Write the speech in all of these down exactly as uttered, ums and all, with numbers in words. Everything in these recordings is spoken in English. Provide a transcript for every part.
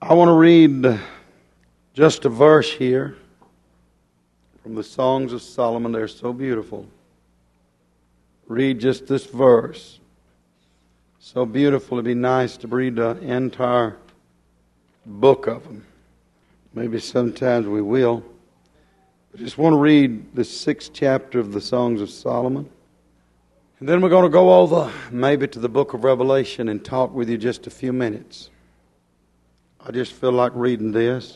I want to read just a verse here from the Songs of Solomon. They're so beautiful. Read just this verse. So beautiful, it'd be nice to read the entire book of them. Maybe sometimes we will. I just want to read the sixth chapter of the Songs of Solomon. And then we're going to go over maybe to the book of Revelation and talk with you just a few minutes. I just feel like reading this.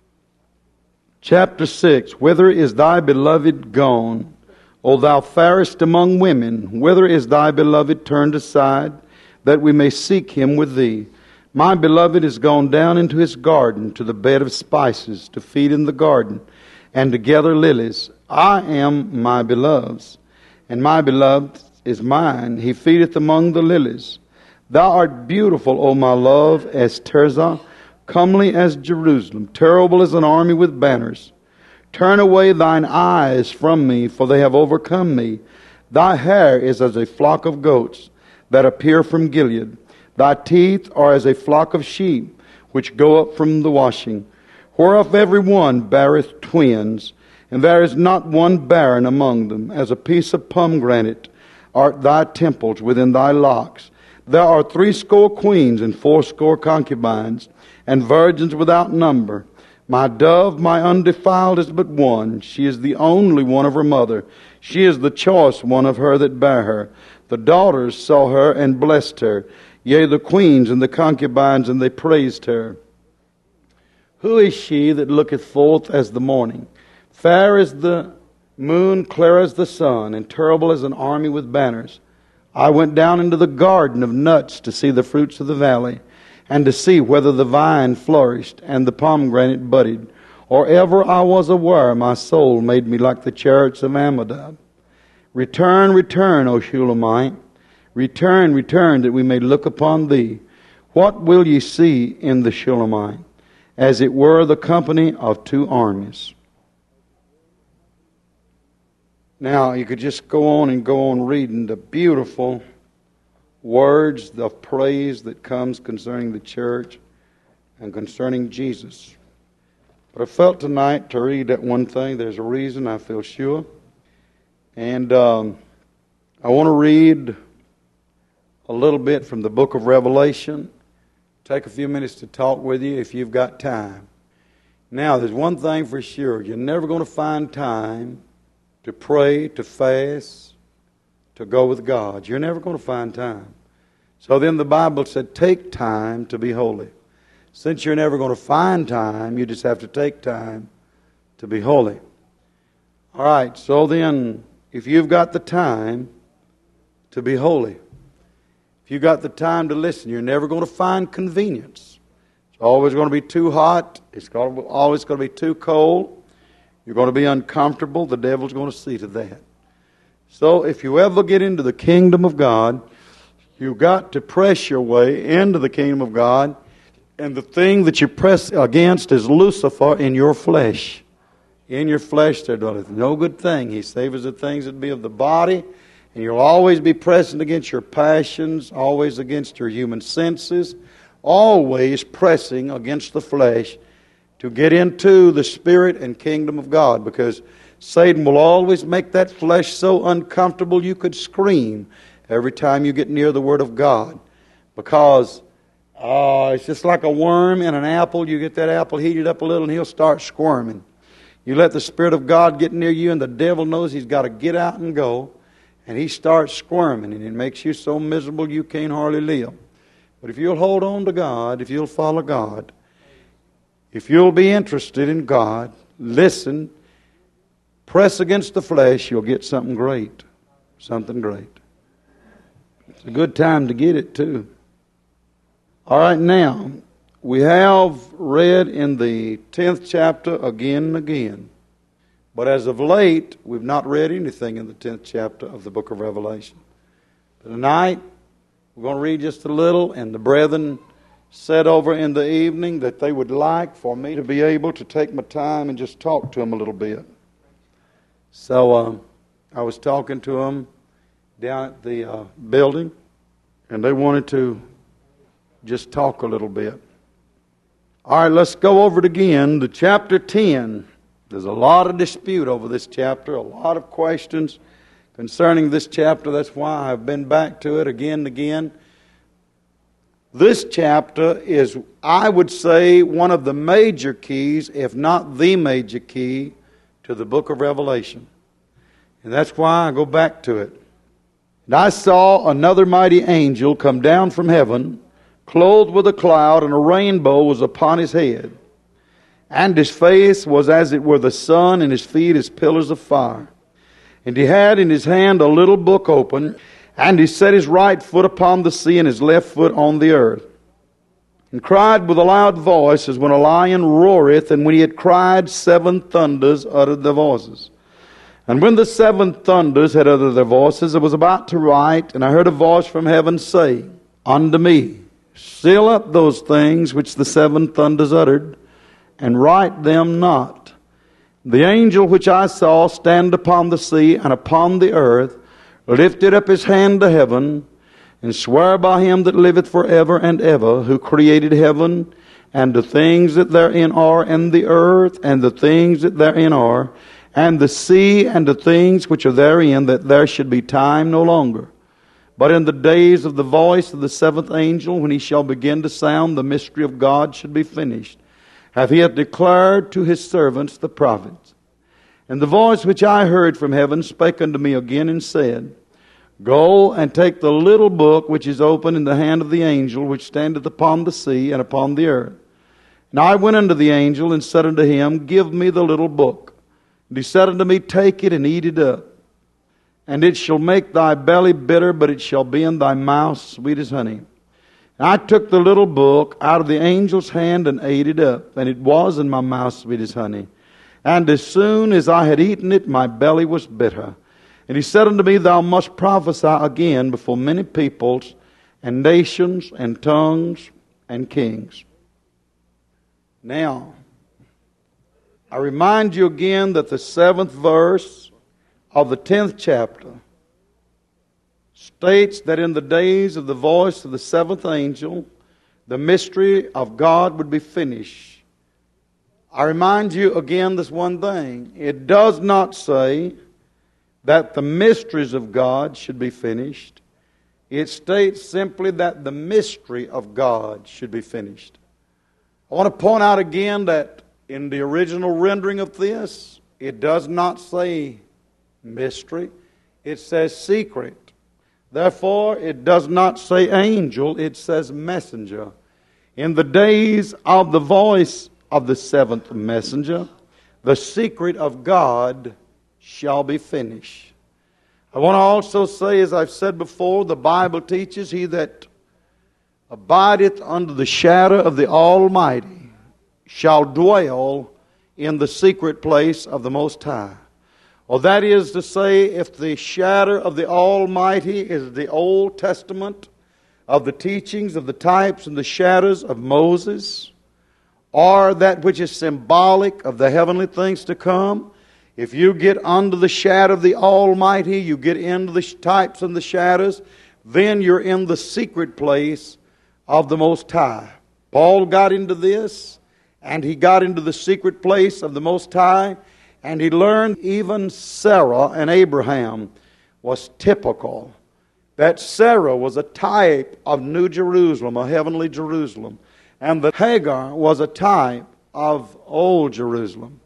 Chapter six. Whither is thy beloved gone, O thou fairest among women? Whither is thy beloved turned aside, that we may seek him with thee? My beloved is gone down into his garden, to the bed of spices, to feed in the garden, and to gather lilies. I am my beloved's, and my beloved is mine. He feedeth among the lilies. Thou art beautiful, O my love, as Tirzah, comely as Jerusalem, terrible as an army with banners. Turn away thine eyes from me, for they have overcome me. Thy hair is as a flock of goats that appear from Gilead. Thy teeth are as a flock of sheep which go up from the washing, whereof every one beareth twins, and there is not one barren among them. As a piece of pomegranate art thy temples within thy locks. There are threescore queens and fourscore concubines, and virgins without number. My dove, my undefiled, is but one. She is the only one of her mother. She is the choice one of her that bare her. The daughters saw her and blessed her. Yea, the queens and the concubines, and they praised her. Who is she that looketh forth as the morning? Fair as the moon, clear as the sun, and terrible as an army with banners. I went down into the garden of nuts to see the fruits of the valley, and to see whether the vine flourished and the pomegranate budded. Or ever I was aware, my soul made me like the chariots of Amminadab. Return, return, O Shulamite. Return, return, that we may look upon thee. What will ye see in the Shulamite? As it were the company of two armies. Now, you could just go on and go on reading the beautiful words of praise that comes concerning the church and concerning Jesus. But I felt tonight to read that one thing. There's a reason, I feel sure. And um, I want to read a little bit from the book of Revelation. Take a few minutes to talk with you if you've got time. Now, there's one thing for sure. You're never going to find time to pray, to fast, to go with God. You're never going to find time. So then the Bible said, take time to be holy. Since you're never going to find time, you just have to take time to be holy. All right, so then, if you've got the time to be holy, if you've got the time to listen, you're never going to find convenience. It's always going to be too hot. It's always going to be too cold. You're going to be uncomfortable. The devil's going to see to that. So if you ever get into the kingdom of God, you've got to press your way into the kingdom of God. And the thing that you press against is Lucifer in your flesh. In your flesh there dwelleth no good thing. He savors the things that be of the body. And you'll always be pressing against your passions, always against your human senses, always pressing against the flesh to get into the spirit and kingdom of God. Because Satan will always make that flesh so uncomfortable you could scream every time you get near the Word of God. Because uh, it's just like a worm in an apple. You get that apple heated up a little and he'll start squirming. You let the Spirit of God get near you and the devil knows he's got to get out and go. And he starts squirming and it makes you so miserable you can't hardly live. But if you'll hold on to God, if you'll follow God, if you'll be interested in God, listen, press against the flesh, you'll get something great. Something great. It's a good time to get it too. All right, now, we have read in the tenth chapter again and again. But as of late, we've not read anything in the tenth chapter of the book of Revelation. But tonight, we're going to read just a little, and the brethren said over in the evening that they would like for me to be able to take my time and just talk to them a little bit. So uh, I was talking to them down at the uh, building, and they wanted to just talk a little bit. All right, let's go over it again. The chapter ten. There's a lot of dispute over this chapter, a lot of questions concerning this chapter. That's why I've been back to it again and again. This chapter is, I would say, one of the major keys, if not the major key, to the book of Revelation. And that's why I go back to it. And I saw another mighty angel come down from heaven, clothed with a cloud, and a rainbow was upon his head. And his face was as it were the sun, and his feet as pillars of fire. And he had in his hand a little book open, and he set his right foot upon the sea, and his left foot on the earth. And cried with a loud voice, as when a lion roareth, and when he had cried, seven thunders uttered their voices. And when the seven thunders had uttered their voices, I was about to write, and I heard a voice from heaven say unto me, Seal up those things which the seven thunders uttered, and write them not. The angel which I saw stand upon the sea and upon the earth lifted up his hand to heaven, and sware by him that liveth for ever and ever, who created heaven, and the things that therein are, and the earth, and the things that therein are, and the sea, and the things which are therein, that there should be time no longer. But in the days of the voice of the seventh angel, when he shall begin to sound, the mystery of God should be finished, hath he declared to his servants the prophets. And the voice which I heard from heaven spake unto me again, and said, Go and take the little book which is open in the hand of the angel which standeth upon the sea and upon the earth. And I went unto the angel, and said unto him, Give me the little book. And he said unto me, Take it and eat it up. And it shall make thy belly bitter, but it shall be in thy mouth sweet as honey. And I took the little book out of the angel's hand and ate it up, and it was in my mouth sweet as honey. And as soon as I had eaten it, my belly was bitter. And he said unto me, Thou must prophesy again before many peoples, and nations, and tongues, and kings. Now, I remind you again that the seventh verse of the tenth chapter states that in the days of the voice of the seventh angel, the mystery of God would be finished. I remind you again this one thing. It does not say that the mysteries of God should be finished. It states simply that the mystery of God should be finished. I want to point out again that in the original rendering of this, it does not say mystery. It says secret. Therefore, it does not say angel. It says messenger. In the days of the voice of the seventh messenger, the secret of God shall be finished. I want to also say, as I've said before, the Bible teaches, He that abideth under the shadow of the Almighty shall dwell in the secret place of the Most High. Well, that is to say, if the shadow of the Almighty is the Old Testament of the teachings of the types and the shadows of Moses, or that which is symbolic of the heavenly things to come, if you get under the shadow of the Almighty, you get into the types and the shadows, then you're in the secret place of the Most High. Paul got into this, and he got into the secret place of the Most High, and he learned even Sarah and Abraham was typical. That Sarah was a type of New Jerusalem, a heavenly Jerusalem. And that Hagar was a type of Old Jerusalem.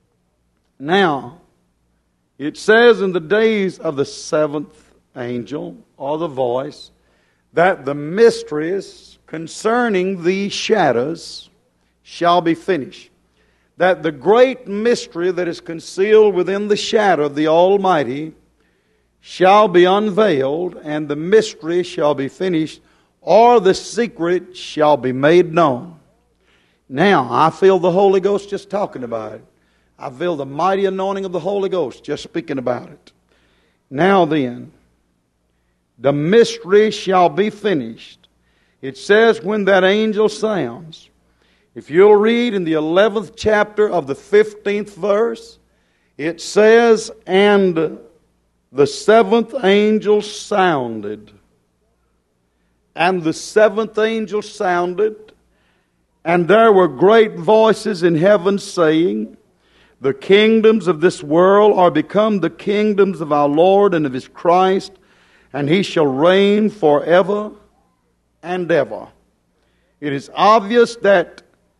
Now, it says in the days of the seventh angel, or the voice, that the mysteries concerning these shadows shall be finished. That the great mystery that is concealed within the shadow of the Almighty shall be unveiled, and the mystery shall be finished, or the secret shall be made known. Now, I feel the Holy Ghost just talking about it. I feel the mighty anointing of the Holy Ghost just speaking about it. Now then, the mystery shall be finished. It says when that angel sounds. If you'll read in the eleventh chapter of the fifteenth verse, it says, And the seventh angel sounded. And the seventh angel sounded, And there were great voices in heaven saying, the kingdoms of this world are become the kingdoms of our Lord and of His Christ, and He shall reign forever and ever. It is obvious that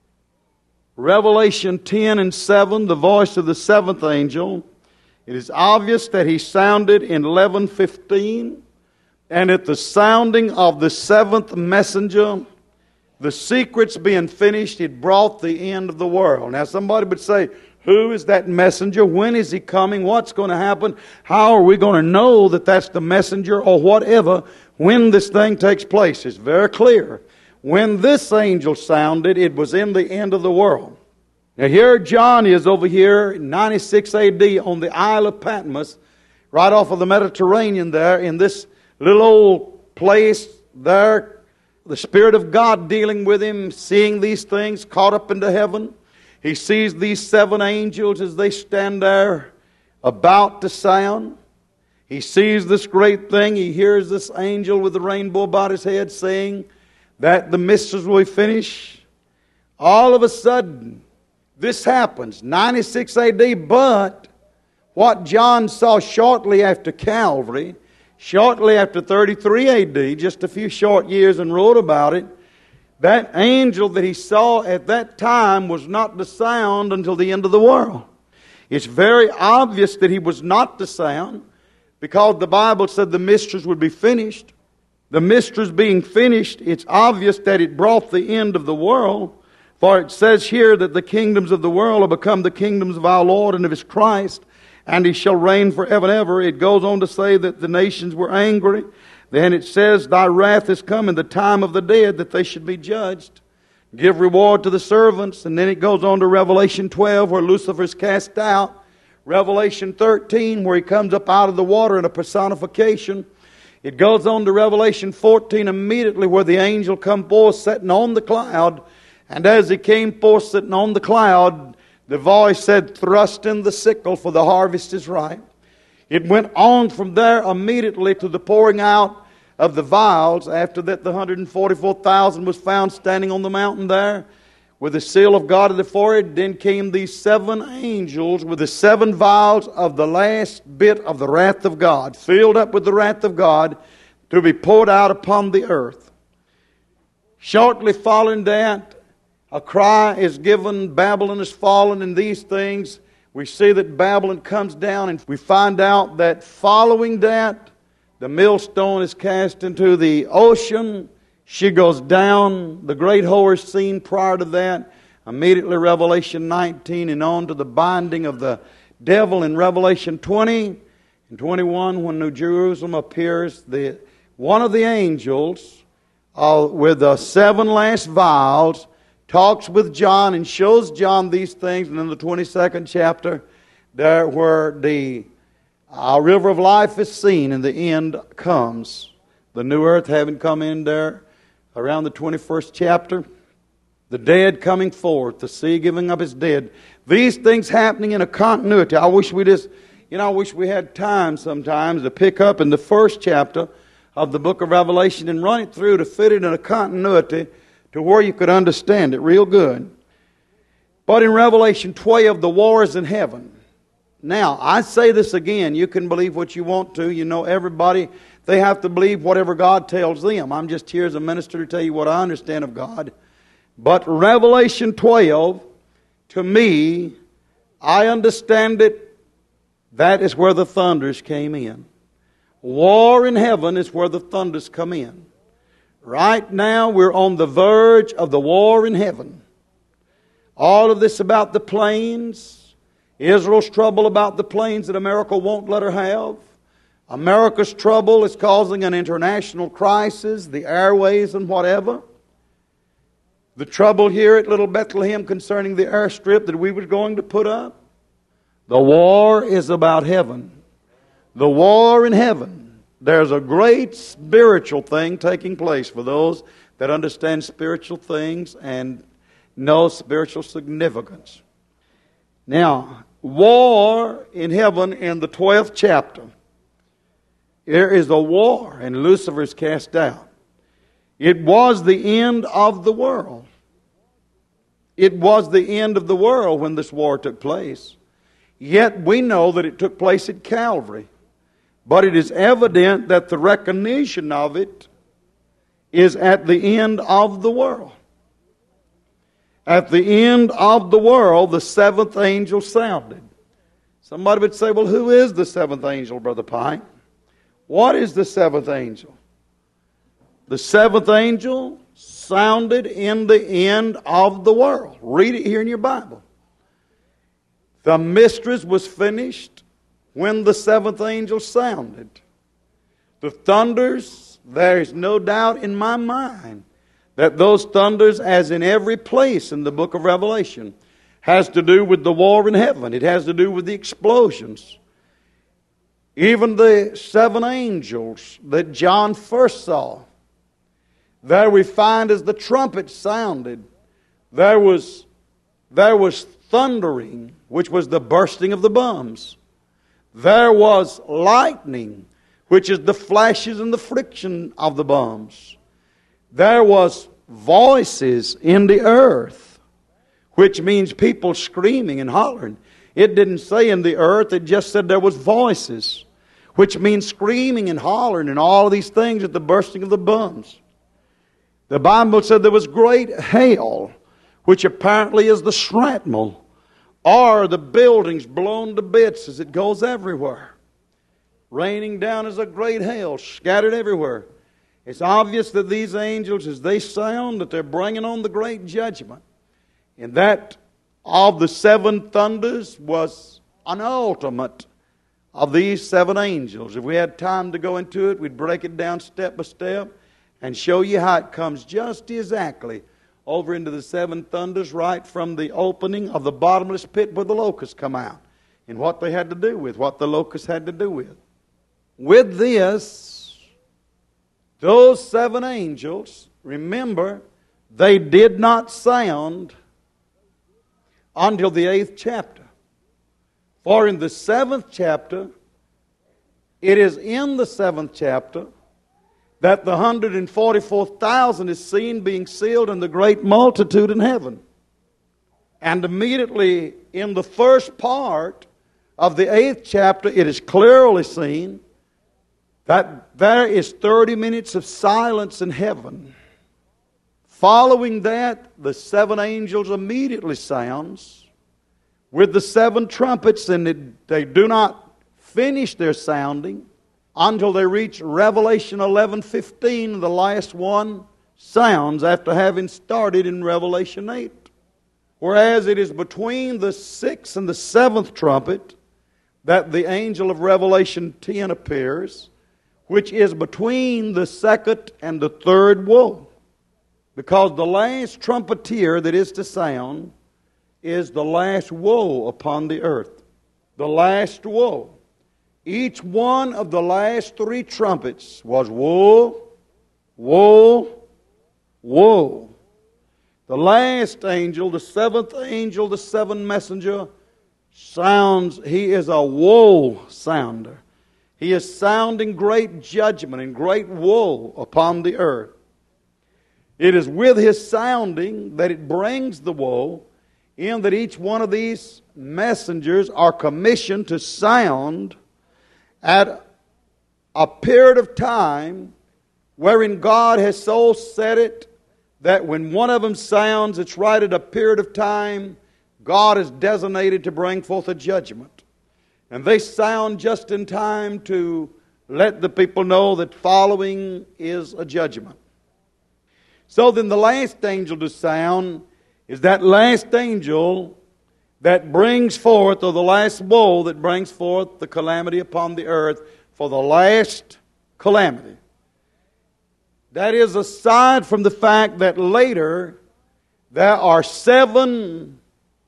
Revelation ten and seven, the voice of the seventh angel, it is obvious that he sounded in eleven fifteen, and at the sounding of the seventh messenger, the secrets being finished, it brought the end of the world. Now somebody would say, who is that messenger? When is he coming? What's going to happen? How are we going to know that that's the messenger or whatever when this thing takes place? It's very clear. When this angel sounded, it was in the end of the world. Now here John is over here in ninety-six A D on the Isle of Patmos, right off of the Mediterranean there, in this little old place there. The Spirit of God dealing with him, seeing these things, caught up into heaven. He sees these seven angels as they stand there about to sound. He sees this great thing. He hears this angel with the rainbow about his head saying that the mysteries will be finished. All of a sudden, this happens, ninety-six A D, but what John saw shortly after Calvary, shortly after thirty-three A D, just a few short years, and wrote about it, that angel that he saw at that time was not to sound until the end of the world. It's very obvious that he was not to sound because the Bible said the mysteries would be finished. The mysteries being finished, it's obvious that it brought the end of the world. For it says here that the kingdoms of the world will become the kingdoms of our Lord and of His Christ, and He shall reign forever and ever. It goes on to say that the nations were angry. Then it says, thy wrath is come in the time of the dead, that they should be judged. Give reward to the servants. And then it goes on to Revelation twelve, where Lucifer is cast out. Revelation thirteen, where he comes up out of the water in a personification. It goes on to Revelation fourteen immediately, where the angel come forth sitting on the cloud. And as he came forth sitting on the cloud, the voice said, thrust in the sickle, for the harvest is ripe. It went on from there immediately to the pouring out of the vials. After that, the one hundred forty-four thousand was found standing on the mountain there with the seal of God in the forehead. Then came these seven angels with the seven vials of the last bit of the wrath of God, filled up with the wrath of God, to be poured out upon the earth. Shortly following that, a cry is given, Babylon is fallen, and these things. We see that Babylon comes down, and we find out that following that, the millstone is cast into the ocean. She goes down. The great whore is seen prior to that. Immediately Revelation nineteen and on to the binding of the devil in Revelation twenty and twenty-one, when New Jerusalem appears. The one of the angels uh, with the seven last vials talks with John and shows John these things. And in the twenty-second chapter, there where the uh, river of life is seen and the end comes. The new earth having come in there around the twenty-first chapter. The dead coming forth, the sea giving up its dead. These things happening in a continuity. I wish we just, you know, I wish we had time sometimes to pick up in the first chapter of the book of Revelation and run it through to fit it in a continuity to where you could understand it real good. But in Revelation twelve, the war is in heaven. Now, I say this again. You can believe what you want to. You know, everybody, they have to believe whatever God tells them. I'm just here as a minister to tell you what I understand of God. But Revelation twelve, to me, I understand it, that is where the thunders came in. War in heaven is where the thunders come in. Right now, we're on the verge of the war in heaven. All of this about the planes, Israel's trouble about the planes that America won't let her have. America's trouble is causing an international crisis, the airways and whatever. The trouble here at Little Bethlehem concerning the airstrip that we were going to put up. The war is about heaven. The war in heaven. There's a great spiritual thing taking place for those that understand spiritual things and know spiritual significance. Now, war in heaven in the twelfth chapter. There is a war, and Lucifer is cast out. It was the end of the world. It was the end of the world when this war took place. Yet we know that it took place at Calvary. But it is evident that the recognition of it is at the end of the world. At the end of the world, the seventh angel sounded. Somebody would say, well, who is the seventh angel, Brother Pike? What is the seventh angel? The seventh angel sounded in the end of the world. Read it here in your Bible. The mysteries was finished when the seventh angel sounded. The thunders, there is no doubt in my mind that those thunders, as in every place in the book of Revelation, has to do with the war in heaven. It has to do with the explosions. Even the seven angels that John first saw, there we find as the trumpet sounded, there was, there was thundering, which was the bursting of the bombs. There was lightning, which is the flashes and the friction of the bombs. There was voices in the earth, which means people screaming and hollering. It didn't say in the earth, it just said there was voices, which means screaming and hollering and all of these things at the bursting of the bombs. The Bible said there was great hail, which apparently is the shrapnel, or the buildings blown to bits as it goes everywhere. Raining down as a great hail, scattered everywhere. It's obvious that these angels, as they sound, that they're bringing on the great judgment. And that of the seven thunders was an ultimate of these seven angels. If we had time to go into it, we'd break it down step by step and show you how it comes just exactly over into the seven thunders, right from the opening of the bottomless pit where the locusts come out, and what they had to do with, what the locusts had to do with. With this, those seven angels, remember, they did not sound until the eighth chapter. For in the seventh chapter, it is in the seventh chapter that the one hundred forty-four thousand is seen being sealed in the great multitude in heaven. And immediately in the first part of the eighth chapter, it is clearly seen that there is thirty minutes of silence in heaven. Following that, the seven angels immediately sounds with the seven trumpets, and it, they do not finish their sounding until they reach Revelation eleven fifteen. The last one sounds after having started in Revelation eight. Whereas it is between the sixth and the seventh trumpet that the angel of Revelation ten appears, which is between the second and the third woe. Because the last trumpeter that is to sound is the last woe upon the earth. The last woe. Each one of the last three trumpets was woe, woe, woe. The last angel, the seventh angel, the seventh messenger, sounds, he is a woe sounder. He is sounding great judgment and great woe upon the earth. It is with his sounding that it brings the woe, in that each one of these messengers are commissioned to sound at a period of time wherein God has so set it that when one of them sounds, it's right at a period of time God is designated to bring forth a judgment. And they sound just in time to let the people know that following is a judgment. So then the last angel to sound is that last angel that brings forth, or the last woe that brings forth the calamity upon the earth for the last calamity. That is aside from the fact that later there are seven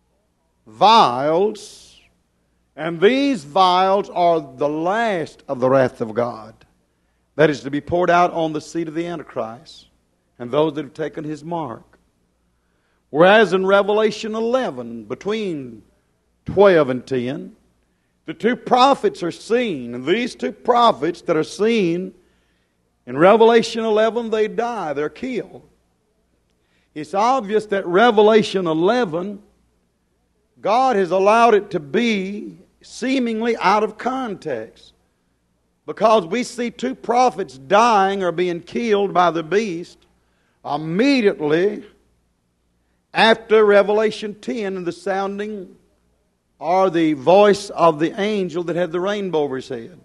vials, and these vials are the last of the wrath of God that is to be poured out on the seed of the Antichrist and those that have taken his mark. Whereas in Revelation eleven, between twelve and ten, the two prophets are seen. And these two prophets that are seen in Revelation eleven, they die, they're killed. It's obvious that Revelation eleven, God has allowed it to be seemingly out of context. Because we see two prophets dying or being killed by the beast immediately after Revelation ten and the sounding or the voice of the angel that had the rainbow over his head.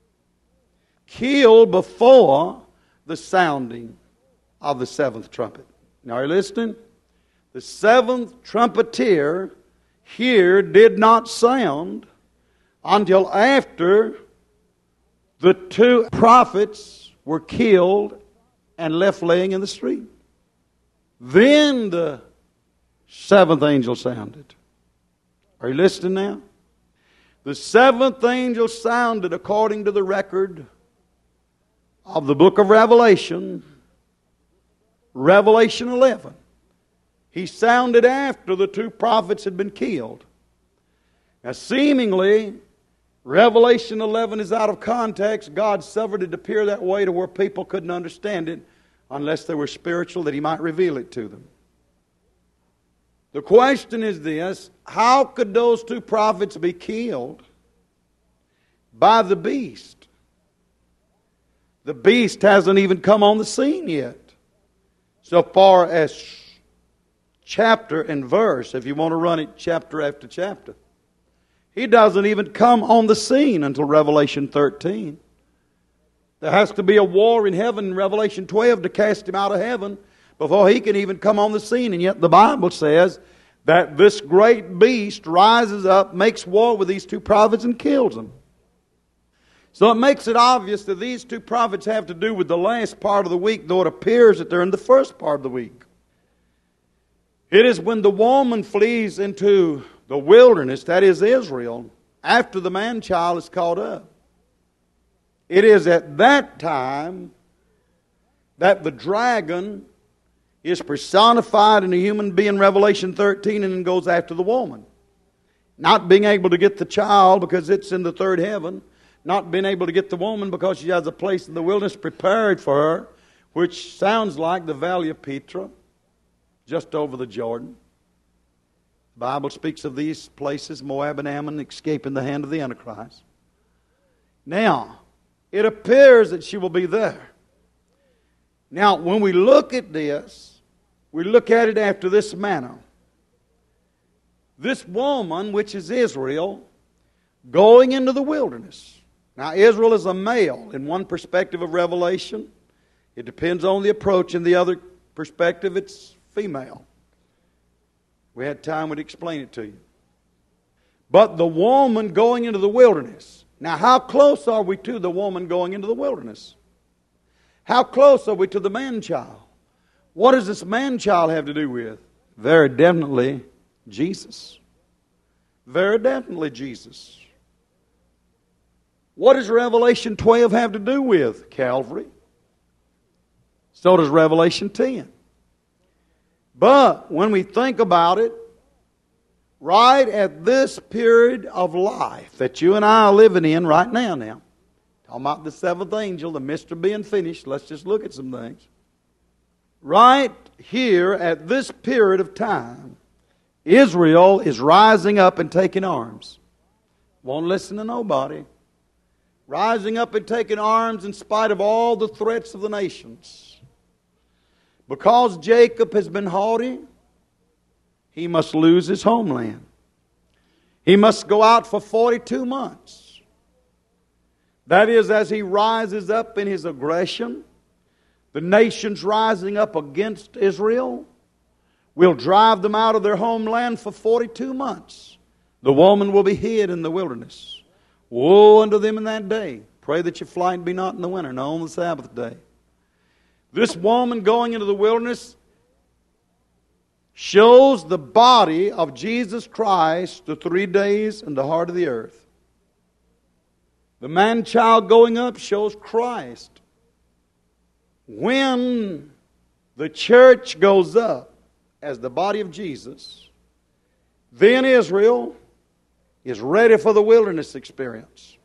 Killed before the sounding of the seventh trumpet. Now are you listening? The seventh trumpeter here did not sound until after the two prophets were killed and left laying in the street. Then the seventh angel sounded. Are you listening now? The seventh angel sounded according to the record of the book of Revelation, Revelation eleven. He sounded after the two prophets had been killed. Now seemingly, Revelation eleven is out of context. God suffered it to appear that way to where people couldn't understand it unless they were spiritual, that He might reveal it to them. The question is this: how could those two prophets be killed by the beast? The beast hasn't even come on the scene yet. So far as chapter and verse, if you want to run it chapter after chapter. He doesn't even come on the scene until Revelation thirteen. There has to be a war in heaven in Revelation twelve to cast him out of heaven before he can even come on the scene. And yet the Bible says that this great beast rises up, makes war with these two prophets and kills them. So it makes it obvious that these two prophets have to do with the last part of the week, though it appears that they're in the first part of the week. It is when the woman flees into the wilderness, that is Israel, after the man-child is caught up. It is at that time that the dragon is personified in a human being, Revelation thirteen, and then goes after the woman. Not being able to get the child because it's in the third heaven. Not being able to get the woman because she has a place in the wilderness prepared for her, which sounds like the Valley of Petra, just over the Jordan. The Bible speaks of these places, Moab and Ammon, escaping the hand of the Antichrist. Now, it appears that she will be there. Now, when we look at this, we look at it after this manner. This woman, which is Israel, going into the wilderness. Now, Israel is a male in one perspective of Revelation. It depends on the approach. In the other perspective, it's female. We had time to explain it to you. But the woman going into the wilderness. Now, how close are we to the woman going into the wilderness? How close are we to the man-child? What does this man-child have to do with? Very definitely Jesus. Very definitely Jesus. What does Revelation twelve have to do with? Calvary. So does Revelation ten. But when we think about it, right at this period of life that you and I are living in right now now, talking about the seventh angel, the mystery being finished, let's just look at some things. Right here at this period of time, Israel is rising up and taking arms. Won't listen to nobody. Rising up and taking arms in spite of all the threats of the nations. Because Jacob has been haughty, he must lose his homeland. He must go out for forty-two months. That is, as he rises up in his aggression, the nations rising up against Israel will drive them out of their homeland for forty-two months. The woman will be hid in the wilderness. Woe unto them in that day. Pray that your flight be not in the winter, nor on the Sabbath day. This woman going into the wilderness shows the body of Jesus Christ the three days in the heart of the earth. The man-child going up shows Christ. When the church goes up as the body of Jesus, then Israel is ready for the wilderness experience.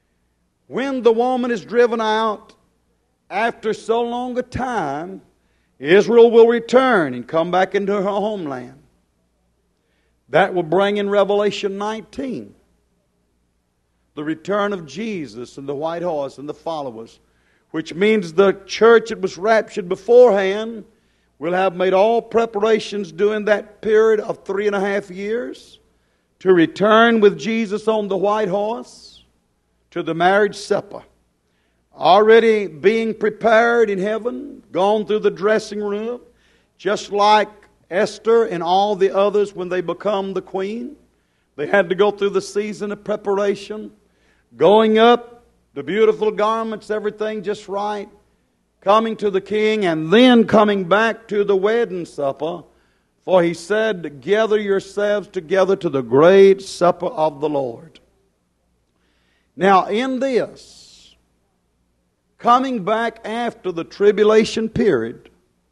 When the woman is driven out after so long a time, Israel will return and come back into her homeland. That will bring in Revelation nineteen the return of Jesus and the white horse and the followers, which means the church that was raptured beforehand will have made all preparations during that period of three and a half years to return with Jesus on the white horse to the marriage supper. Already being prepared in heaven, gone through the dressing room, just like Esther and all the others when they become the queen. They had to go through the season of preparation, going up, the beautiful garments, everything just right, coming to the king, and then coming back to the wedding supper. For he said, gather yourselves together to the great supper of the Lord. Now in this, coming back after the tribulation period,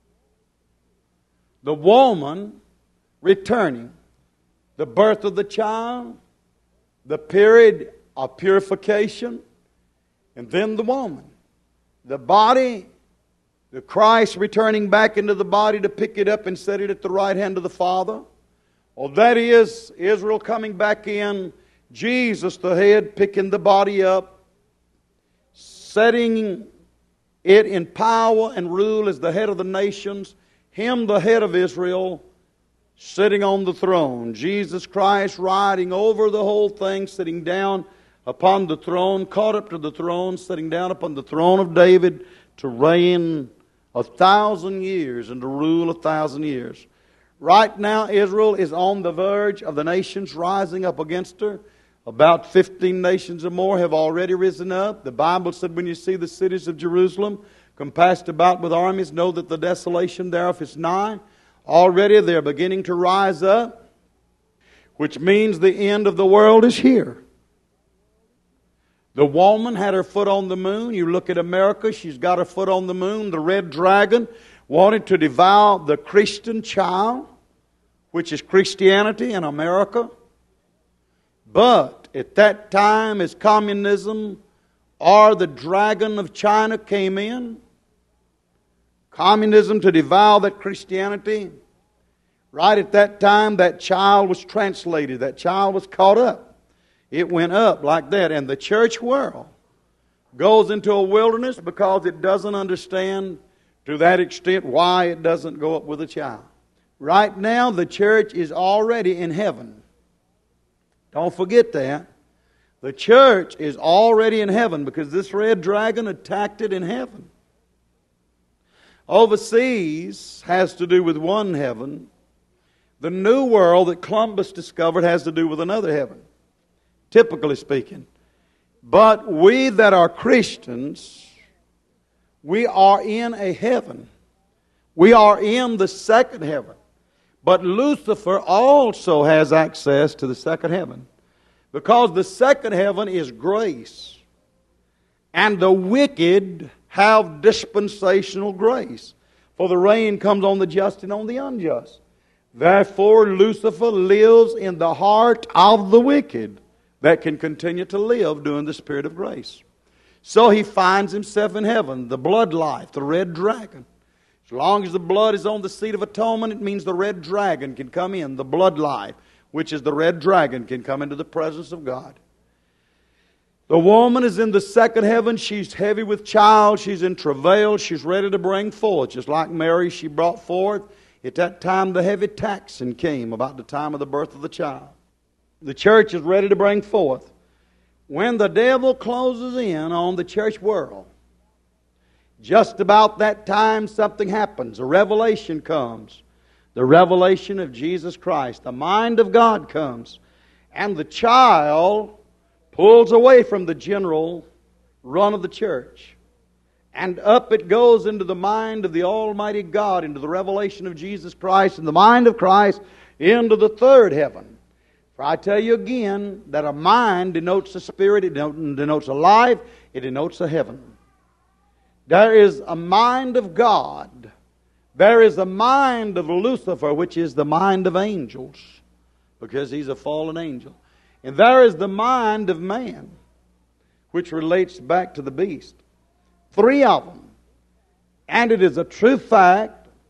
the woman returning, the birth of the child, the period of purification, and then the woman, the body, the Christ returning back into the body to pick it up and set it at the right hand of the Father. Well, that is Israel coming back in, Jesus the head picking the body up, setting it in power and rule as the head of the nations, Him the head of Israel, sitting on the throne. Jesus Christ riding over the whole thing, sitting down upon the throne, caught up to the throne, sitting down upon the throne of David to reign a thousand years and to rule a thousand years. Right now Israel is on the verge of the nations rising up against her. About fifteen nations or more have already risen up. The Bible said when you see the cities of Jerusalem compassed about with armies, know that the desolation thereof is nigh. Already they're beginning to rise up, which means the end of the world is here. The woman had her foot on the moon. You look at America, she's got her foot on the moon. The red dragon wanted to devour the Christian child, which is Christianity in America. But at that time, as communism or the dragon of China came in, communism to devour that Christianity, right at that time, that child was translated. That child was caught up. It went up like that. And the church world goes into a wilderness because it doesn't understand to that extent why it doesn't go up with a child. Right now, the church is already in heaven. Don't forget that. The church is already in heaven because this red dragon attacked it in heaven. Overseas has to do with one heaven. The new world that Columbus discovered has to do with another heaven, typically speaking. But we that are Christians, we are in a heaven. We are in the second heaven. But Lucifer also has access to the second heaven, because the second heaven is grace. And the wicked have dispensational grace. For the rain comes on the just and on the unjust. Therefore Lucifer lives in the heart of the wicked that can continue to live during the spirit of grace. So he finds himself in heaven, the blood life, the red dragon. As long as the blood is on the seat of atonement, it means the red dragon can come in. The blood life, which is the red dragon, can come into the presence of God. The woman is in the second heaven. She's heavy with child. She's in travail. She's ready to bring forth. Just like Mary, she brought forth. At that time, the heavy taxing came about the time of the birth of the child. The church is ready to bring forth. When the devil closes in on the church world, just about that time something happens. A revelation comes. The revelation of Jesus Christ. The mind of God comes. And the child pulls away from the general run of the church. And up it goes into the mind of the Almighty God, into the revelation of Jesus Christ, and the mind of Christ into the third heaven. For I tell you again that a mind denotes a spirit, it denotes a life, it denotes a heaven. There is a mind of God. There is a mind of Lucifer, which is the mind of angels, because he's a fallen angel. And there is the mind of man, which relates back to the beast. Three of them. And it is a true fact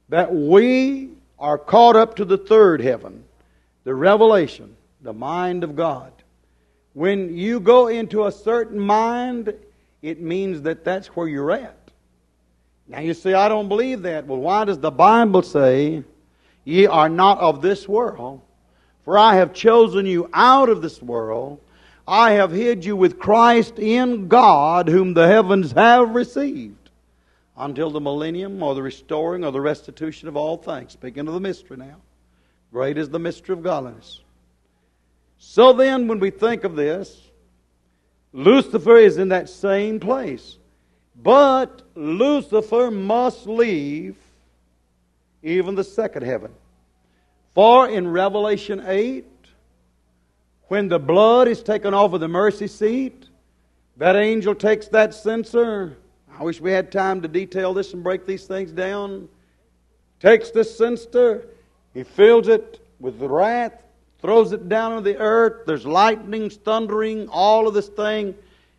that we are caught up to the third heaven, the revelation, the mind of God. When you go into a certain mind, it means that that's where you're at. Now you say, I don't believe that. Well, why does the Bible say, ye are not of this world? For I have chosen you out of this world. I have hid you with Christ in God, whom the heavens have received, until the millennium, or the restoring, or the restitution of all things. Speaking of the mystery now. Great is the mystery of godliness. So then, when we think of this, Lucifer is in that same place. But Lucifer must leave even the second heaven. For in Revelation eight, when the blood is taken off of the mercy seat, that angel takes that censer. I wish we had time to detail this and break these things down. Takes the censer, he fills it with the wrath, throws it down on the earth. There's lightnings, thundering, all of this thing.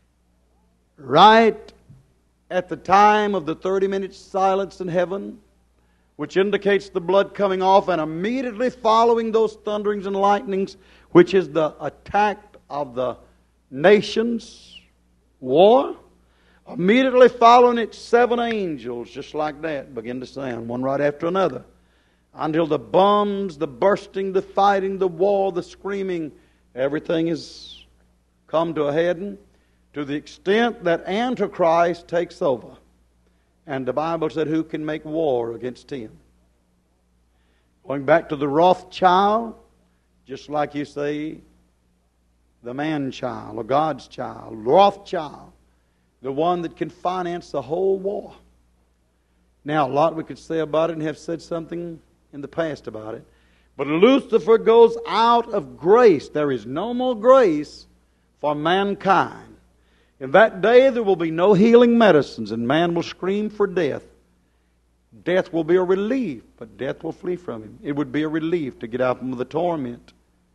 Right at the time of the thirty minute silence in heaven, which indicates the blood coming off, and immediately following those thunderings and lightnings, which is the attack of the nations' war, immediately following it, seven angels, just like that, begin to sound, one right after another, until the bombs, the bursting, the fighting, the war, the screaming, everything is come to a head, to the extent that Antichrist takes over. And the Bible said, who can make war against him? Going back to the Rothschild, just like you say, the man-child, or God's child, Rothschild, the one that can finance the whole war. Now, a lot we could say about it, and have said something in the past about it. But Lucifer goes out of grace. There is no more grace for mankind. In that day there will be no healing medicines, and man will scream for death. Death will be a relief, but death will flee from him. It would be a relief to get out from the torment.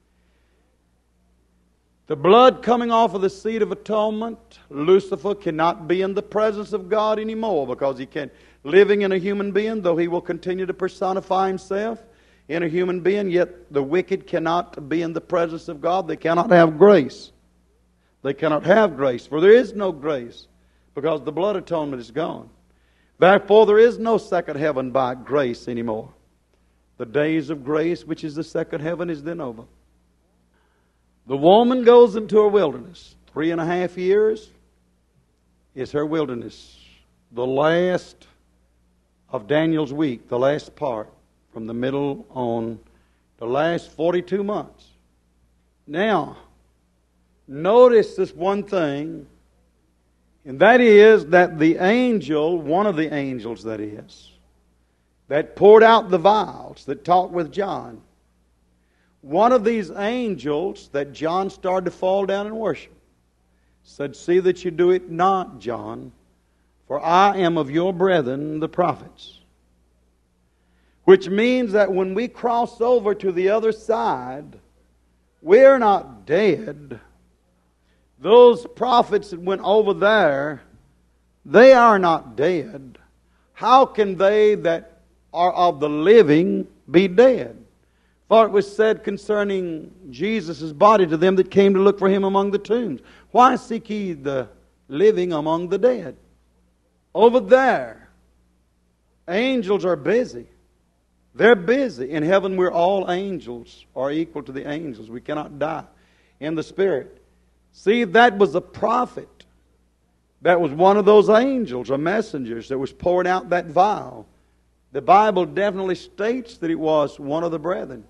The blood coming off of the seat of atonement, Lucifer cannot be in the presence of God anymore, because he can, living in a human being, though he will continue to personify himself in a human being, yet the wicked cannot be in the presence of God. They cannot have grace. They cannot have grace, for there is no grace, because the blood atonement is gone. Therefore, there is no second heaven by grace anymore. The days of grace, which is the second heaven, is then over. The woman goes into a wilderness. Three and a half years is her wilderness. The last of Daniel's week, the last part, from the middle on, the last forty-two months. Now, notice this one thing, and that is that the angel, one of the angels that is, that poured out the vials, that talked with John, one of these angels that John started to fall down and worship, said, see that you do it not, John, for I am of your brethren, the prophets. Which means that when we cross over to the other side, we're not dead. Those prophets that went over there, they are not dead. How can they that are of the living be dead? For it was said concerning Jesus' body to them that came to look for him among the tombs, why seek ye the living among the dead? Over there, angels are busy. They're busy. In heaven, we're all angels, or equal to the angels. We cannot die in the Spirit. See, that was a prophet. That was one of those angels or messengers that was pouring out that vial. The Bible definitely states that it was one of the brethren.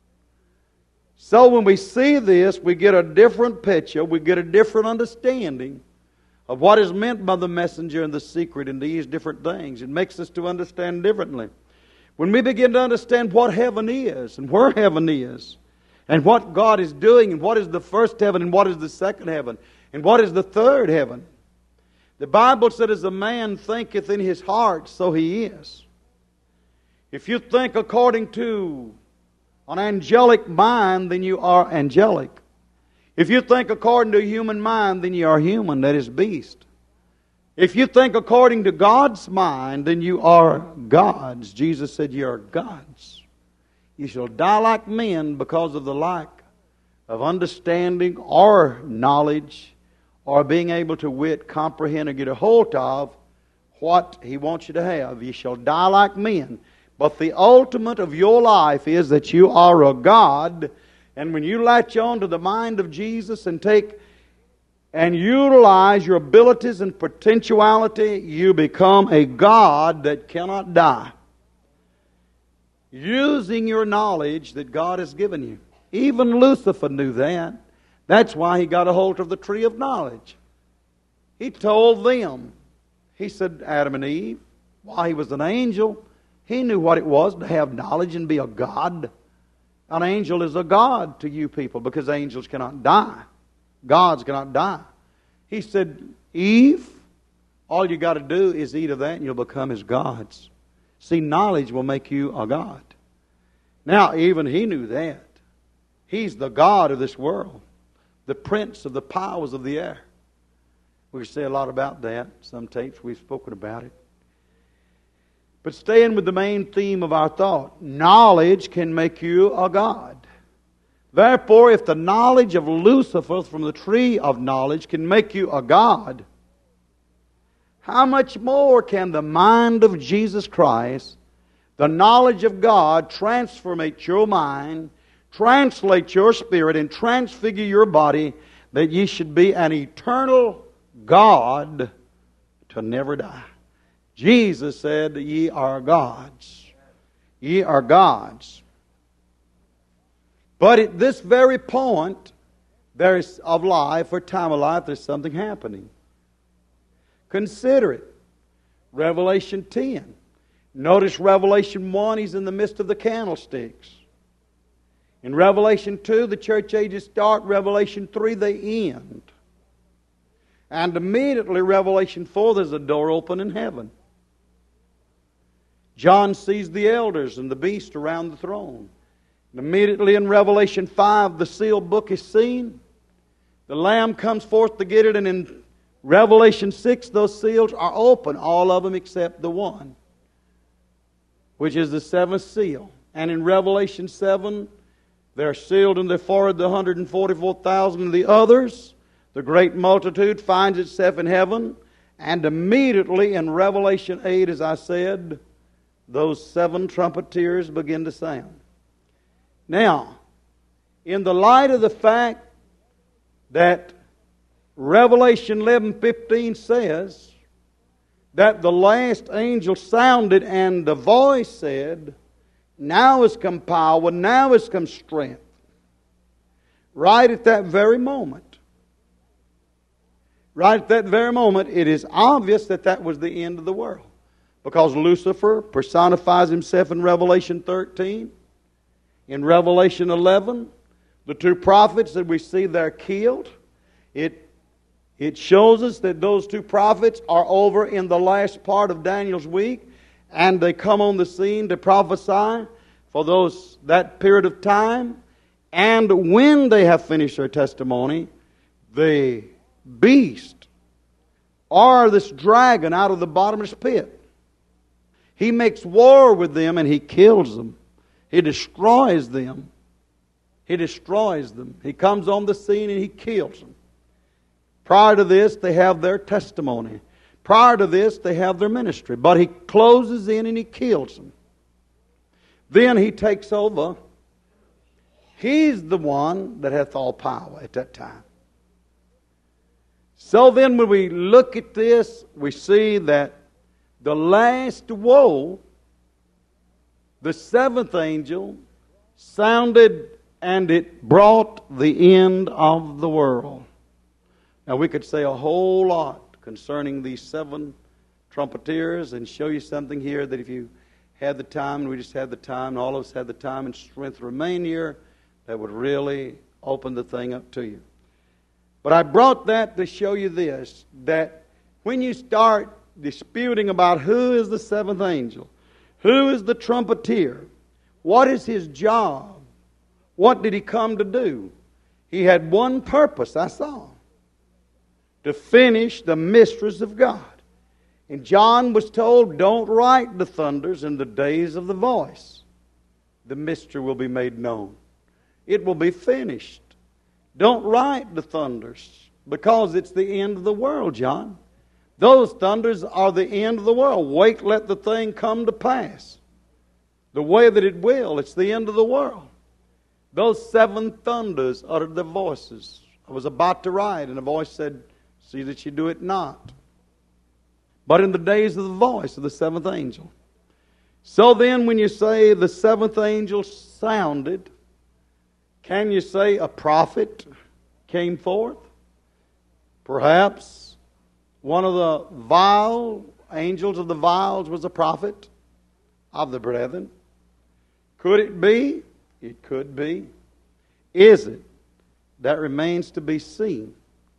So when we see this, we get a different picture, we get a different understanding of what is meant by the messenger and the secret and these different things. It makes us to understand differently. When we begin to understand what heaven is and where heaven is, and what God is doing, and what is the first heaven, and what is the second heaven, and what is the third heaven. The Bible said, as a man thinketh in his heart, so he is. If you think according to an angelic mind, then you are angelic. If you think according to a human mind, then you are human, that is beast. If you think according to God's mind, then you are gods. Jesus said you are gods. You shall die like men because of the lack of understanding or knowledge or being able to wit, comprehend, or get a hold of what He wants you to have. You shall die like men. But the ultimate of your life is that you are a God. And when you latch on to the mind of Jesus and take and utilize your abilities and potentiality, you become a God that cannot die. Using your knowledge that God has given you. Even Lucifer knew that. That's why he got a hold of the tree of knowledge. He told them, he said, Adam and Eve, while he was an angel, he knew what it was to have knowledge and be a God. An angel is a God to you people because angels cannot die. Gods cannot die. He said, Eve, all you got to do is eat of that and you'll become as gods. See, knowledge will make you a God. Now, even he knew that. He's the God of this world. The prince of the powers of the air. We say a lot about that. Some tapes we've spoken about it. But staying with the main theme of our thought, knowledge can make you a God. Therefore, if the knowledge of Lucifer from the tree of knowledge can make you a God, how much more can the mind of Jesus Christ, the knowledge of God, transformate your mind, translate your spirit, and transfigure your body, that ye should be an eternal God to never die. Jesus said, ye are gods. Ye are gods. But at this very point there is of life, or time of life, there's something happening. Consider it. Revelation ten. Notice Revelation one, he's in the midst of the candlesticks. In Revelation two, the church ages start. Revelation three, they end. And immediately, Revelation four, there's a door open in heaven. John sees the elders and the beast around the throne. And immediately in Revelation five, the sealed book is seen. The Lamb comes forth to get it, and in Revelation six, those seals are open, all of them except the one, which is the seventh seal. And in Revelation seven, they're sealed in their forehead, the one hundred forty-four thousand of the others. The great multitude finds itself in heaven. And immediately in Revelation eight, as I said, those seven trumpeters begin to sound. Now, in the light of the fact that Revelation eleven fifteen says that the last angel sounded and the voice said, now has come power, now has come strength. Right at that very moment, right at that very moment, it is obvious that that was the end of the world. Because Lucifer personifies himself in Revelation thirteen. In Revelation eleven, the two prophets that we see there killed, it, it shows us that those two prophets are over in the last part of Daniel's week, and they come on the scene to prophesy for those that period of time. And when they have finished their testimony, the beast, or this dragon out of the bottomless pit, he makes war with them and he kills them. He destroys them. He destroys them. He comes on the scene and he kills them. Prior to this, they have their testimony. Prior to this, they have their ministry. But he closes in and he kills them. Then he takes over. He's the one that hath all power at that time. So then when we look at this, we see that the last woe, the seventh angel, sounded and it brought the end of the world. Now we could say a whole lot concerning these seven trumpeters and show you something here that if you had the time, and we just had the time, and all of us had the time and strength to remain here, that would really open the thing up to you. But I brought that to show you this, that when you start disputing about who is the seventh angel, who is the trumpeter, what is his job, what did he come to do? He had one purpose, I saw, to finish the mysteries of God. And John was told, don't write the thunders in the days of the voice. The mystery will be made known. It will be finished. Don't write the thunders, because it's the end of the world, John. Those thunders are the end of the world. Wait, let the thing come to pass. The way that it will, it's the end of the world. Those seven thunders uttered their voices. I was about to write, and a voice said, see that you do it not. But in the days of the voice of the seventh angel. So then, when you say the seventh angel sounded, can you say a prophet came forth? Perhaps one of the vial, angels of the vials was a prophet of the brethren. Could it be? It could be. Is it? That remains to be seen.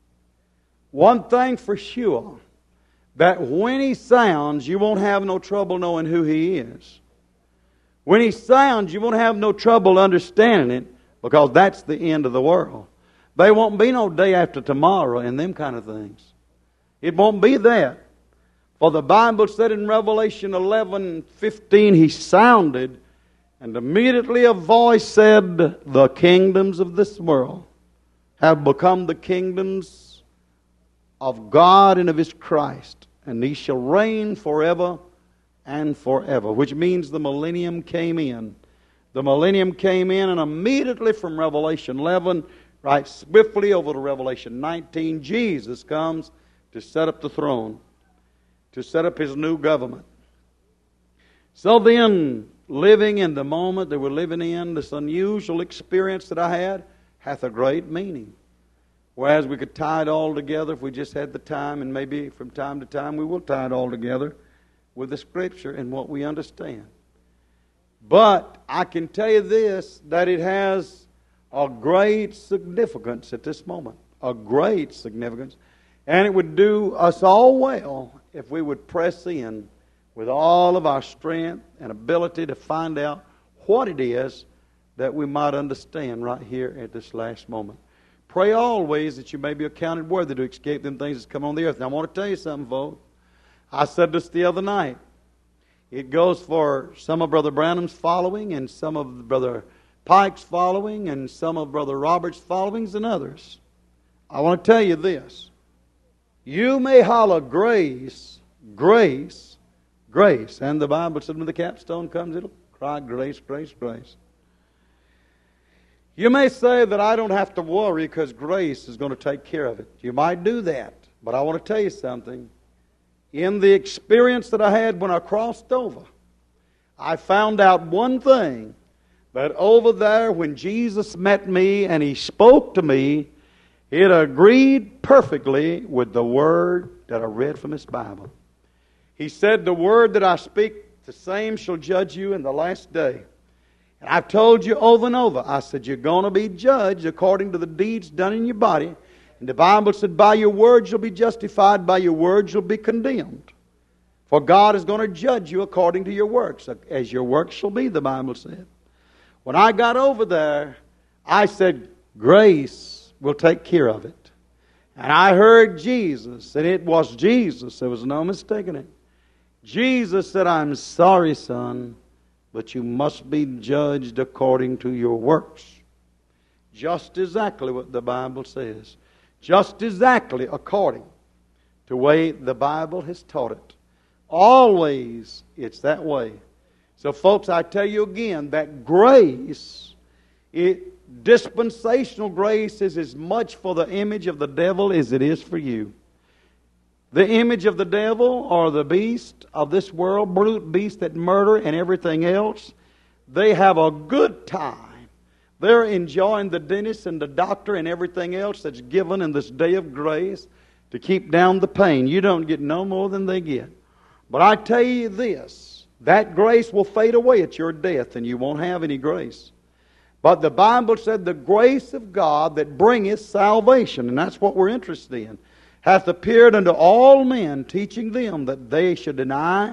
One thing for sure, that when He sounds, you won't have no trouble knowing who He is. When He sounds, you won't have no trouble understanding it, because that's the end of the world. There won't be no day after tomorrow and them kind of things. It won't be that. For the Bible said in Revelation eleven fifteen, He sounded, and immediately a voice said, the kingdoms of this world have become the kingdoms of God and of His Christ, and He shall reign forever and forever. Which means the millennium came in. The millennium came in, and immediately from Revelation eleven, right swiftly over to Revelation nineteen, Jesus comes to set up the throne, to set up His new government. So then, living in the moment that we're living in, this unusual experience that I had, hath a great meaning. Whereas we could tie it all together if we just had the time, and maybe from time to time we will tie it all together with the Scripture and what we understand. But I can tell you this, that it has a great significance at this moment. A great significance. And it would do us all well if we would press in with all of our strength and ability to find out what it is that we might understand right here at this last moment. Pray always that you may be accounted worthy to escape them things that come on the earth. Now I want to tell you something, folks. I said this the other night. It goes for some of Brother Branham's following, and some of Brother Pike's following, and some of Brother Robert's followings, and others. I want to tell you this. You may holler grace, grace, grace. And the Bible said when the capstone comes, it'll cry grace, grace, grace. You may say that I don't have to worry because grace is going to take care of it. You might do that. But I want to tell you something. In the experience that I had when I crossed over, I found out one thing. That over there when Jesus met me and He spoke to me, it agreed perfectly with the word that I read from His Bible. He said, the word that I speak, the same shall judge you in the last day. And I've told you over and over, I said, you're going to be judged according to the deeds done in your body. And the Bible said, by your words you'll be justified, by your words you'll be condemned. For God is going to judge you according to your works. As your works shall be, the Bible said. When I got over there, I said, grace will take care of it. And I heard Jesus, and it was Jesus. There was no mistaking it. Jesus said, I'm sorry, son, but you must be judged according to your works. Just exactly what the Bible says. Just exactly according to the way the Bible has taught it. Always it's that way. So folks, I tell you again that grace, it, dispensational grace is as much for the image of the devil as it is for you. The image of the devil or the beast of this world, brute beasts that murder and everything else, they have a good time. They're enjoying the dentist and the doctor and everything else that's given in this day of grace to keep down the pain. You don't get no more than they get. But I tell you this, that grace will fade away at your death and you won't have any grace. But the Bible said the grace of God that bringeth salvation, and that's what we're interested in, hath appeared unto all men, teaching them that they should deny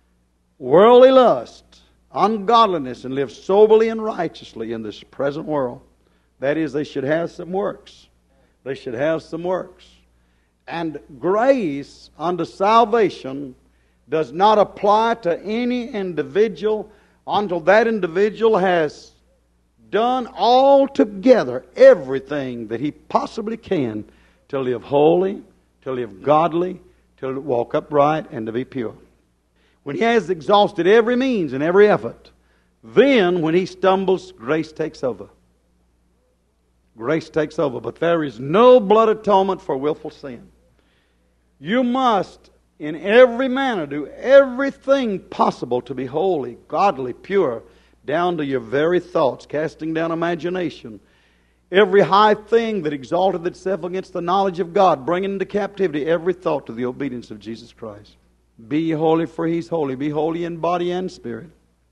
worldly lust, ungodliness, and live soberly and righteously in this present world. That is, they should have some works. They should have some works. And grace unto salvation does not apply to any individual until that individual has done altogether everything that he possibly can to live holy, to live godly, to walk upright, and to be pure. When he has exhausted every means and every effort, then when he stumbles, grace takes over. Grace takes over. But there is no blood atonement for willful sin. You must, in every manner, do everything possible to be holy, godly, pure, down to your very thoughts, casting down imagination. Every high thing that exalted itself against the knowledge of God, bringing into captivity every thought to the obedience of Jesus Christ. Be ye holy, for He's holy. Be holy in body and spirit.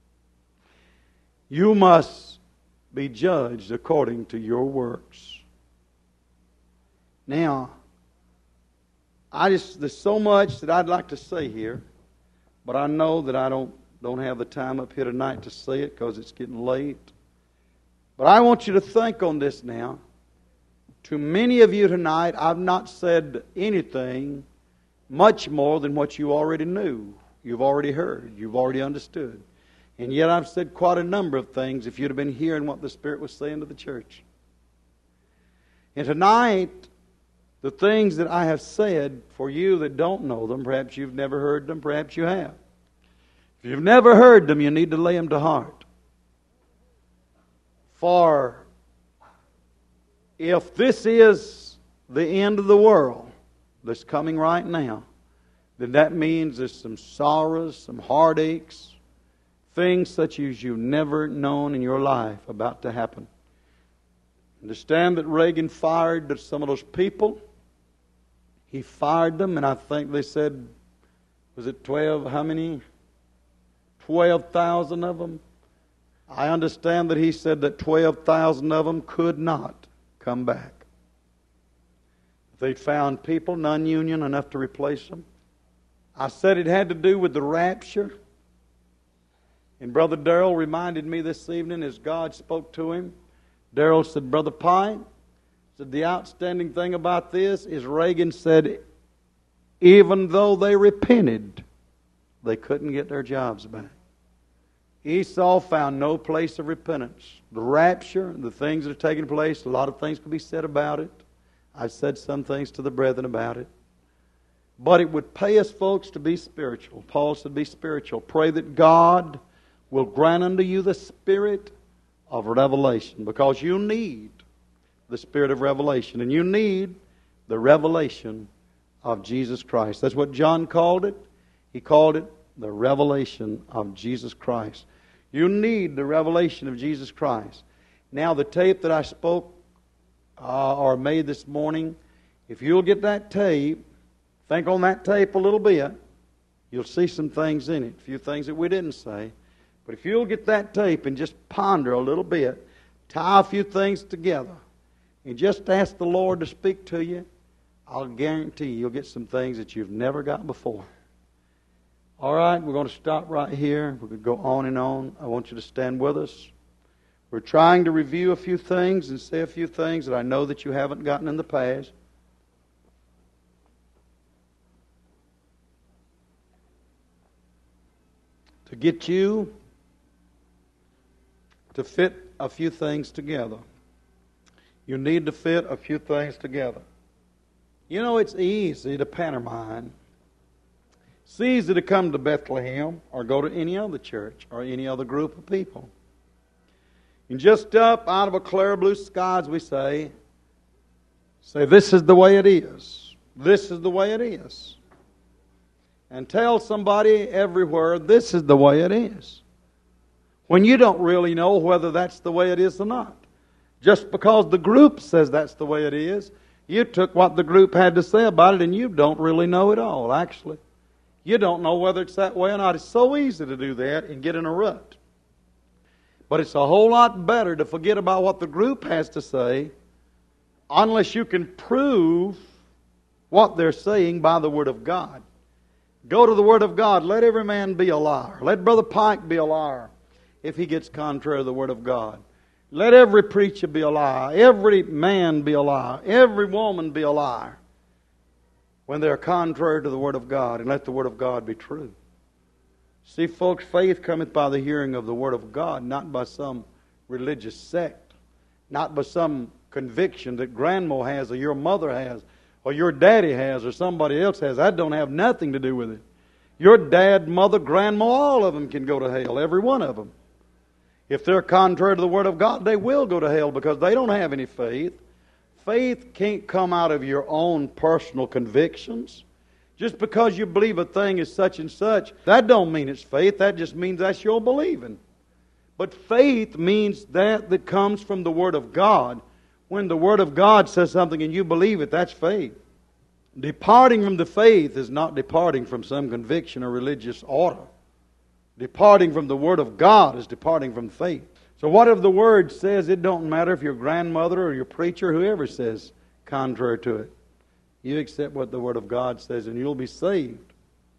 You must be judged according to your works. Now, I just there's so much that I'd like to say here, but I know that I don't don't have the time up here tonight to say it because it's getting late. But I want you to think on this now. To many of you tonight, I've not said anything much more than what you already knew. You've already heard. You've already understood. And yet I've said quite a number of things if you'd have been hearing what the Spirit was saying to the church. And tonight, the things that I have said, for you that don't know them, perhaps you've never heard them, perhaps you have. If you've never heard them, you need to lay them to heart. For if this is the end of the world that's coming right now, then that means there's some sorrows, some heartaches, things such as you've never known in your life about to happen. Understand that Reagan fired some of those people. He fired them, and I think they said, was it twelve, how many? twelve thousand of them. I understand that he said that twelve thousand of them could not come back. They found people, non-union, enough to replace them. I said it had to do with the rapture. And Brother Darrell reminded me this evening as God spoke to him. Darrell said, Brother Pine, said the outstanding thing about this is Reagan said, even though they repented, they couldn't get their jobs back. Esau found no place of repentance. The rapture, the things that are taking place, a lot of things could be said about it. I've said some things to the brethren about it. But it would pay us folks to be spiritual. Paul said, be spiritual. Pray that God will grant unto you the spirit of revelation, because you need the spirit of revelation, and you need the revelation of Jesus Christ. That's what John called it. He called it the revelation of Jesus Christ. You need the revelation of Jesus Christ. Now, the tape that I spoke uh, or made this morning, if you'll get that tape, think on that tape a little bit, you'll see some things in it, a few things that we didn't say. But if you'll get that tape and just ponder a little bit, tie a few things together, and just ask the Lord to speak to you, I'll guarantee you'll get some things that you've never got before. All right, we're going to stop right here. We could go on and on. I want you to stand with us. We're trying to review a few things and say a few things that I know that you haven't gotten in the past. To get you to fit a few things together. You need to fit a few things together. You know, it's easy to pantomime. It's easy to come to Bethlehem or go to any other church or any other group of people. And just up out of a clear blue sky, as we say, say, this is the way it is. This is the way it is. And tell somebody everywhere, this is the way it is. When you don't really know whether that's the way it is or not. Just because the group says that's the way it is, you took what the group had to say about it and you don't really know it all, actually. You don't know whether it's that way or not. It's so easy to do that and get in a rut. But it's a whole lot better to forget about what the group has to say unless you can prove what they're saying by the Word of God. Go to the Word of God. Let every man be a liar. Let Brother Pike be a liar if he gets contrary to the Word of God. Let every preacher be a liar. Every man be a liar. Every woman be a liar. when they are contrary to the Word of God, and let the Word of God be true. See, folks, faith cometh by the hearing of the Word of God, not by some religious sect, not by some conviction that grandma has, or your mother has, or your daddy has, or somebody else has. That don't have nothing to do with it. Your dad, mother, grandma, all of them can go to hell, every one of them. If they're contrary to the Word of God, they will go to hell because they don't have any faith. Faith can't come out of your own personal convictions. Just because you believe a thing is such and such, that don't mean it's faith. That just means that's your believing. But faith means that that comes from the Word of God. When the Word of God says something and you believe it, that's faith. Departing from the faith is not departing from some conviction or religious order. Departing from the Word of God is departing from faith. So what if the Word says, it don't matter if your grandmother or your preacher, whoever says contrary to it. You accept what the Word of God says and you'll be saved.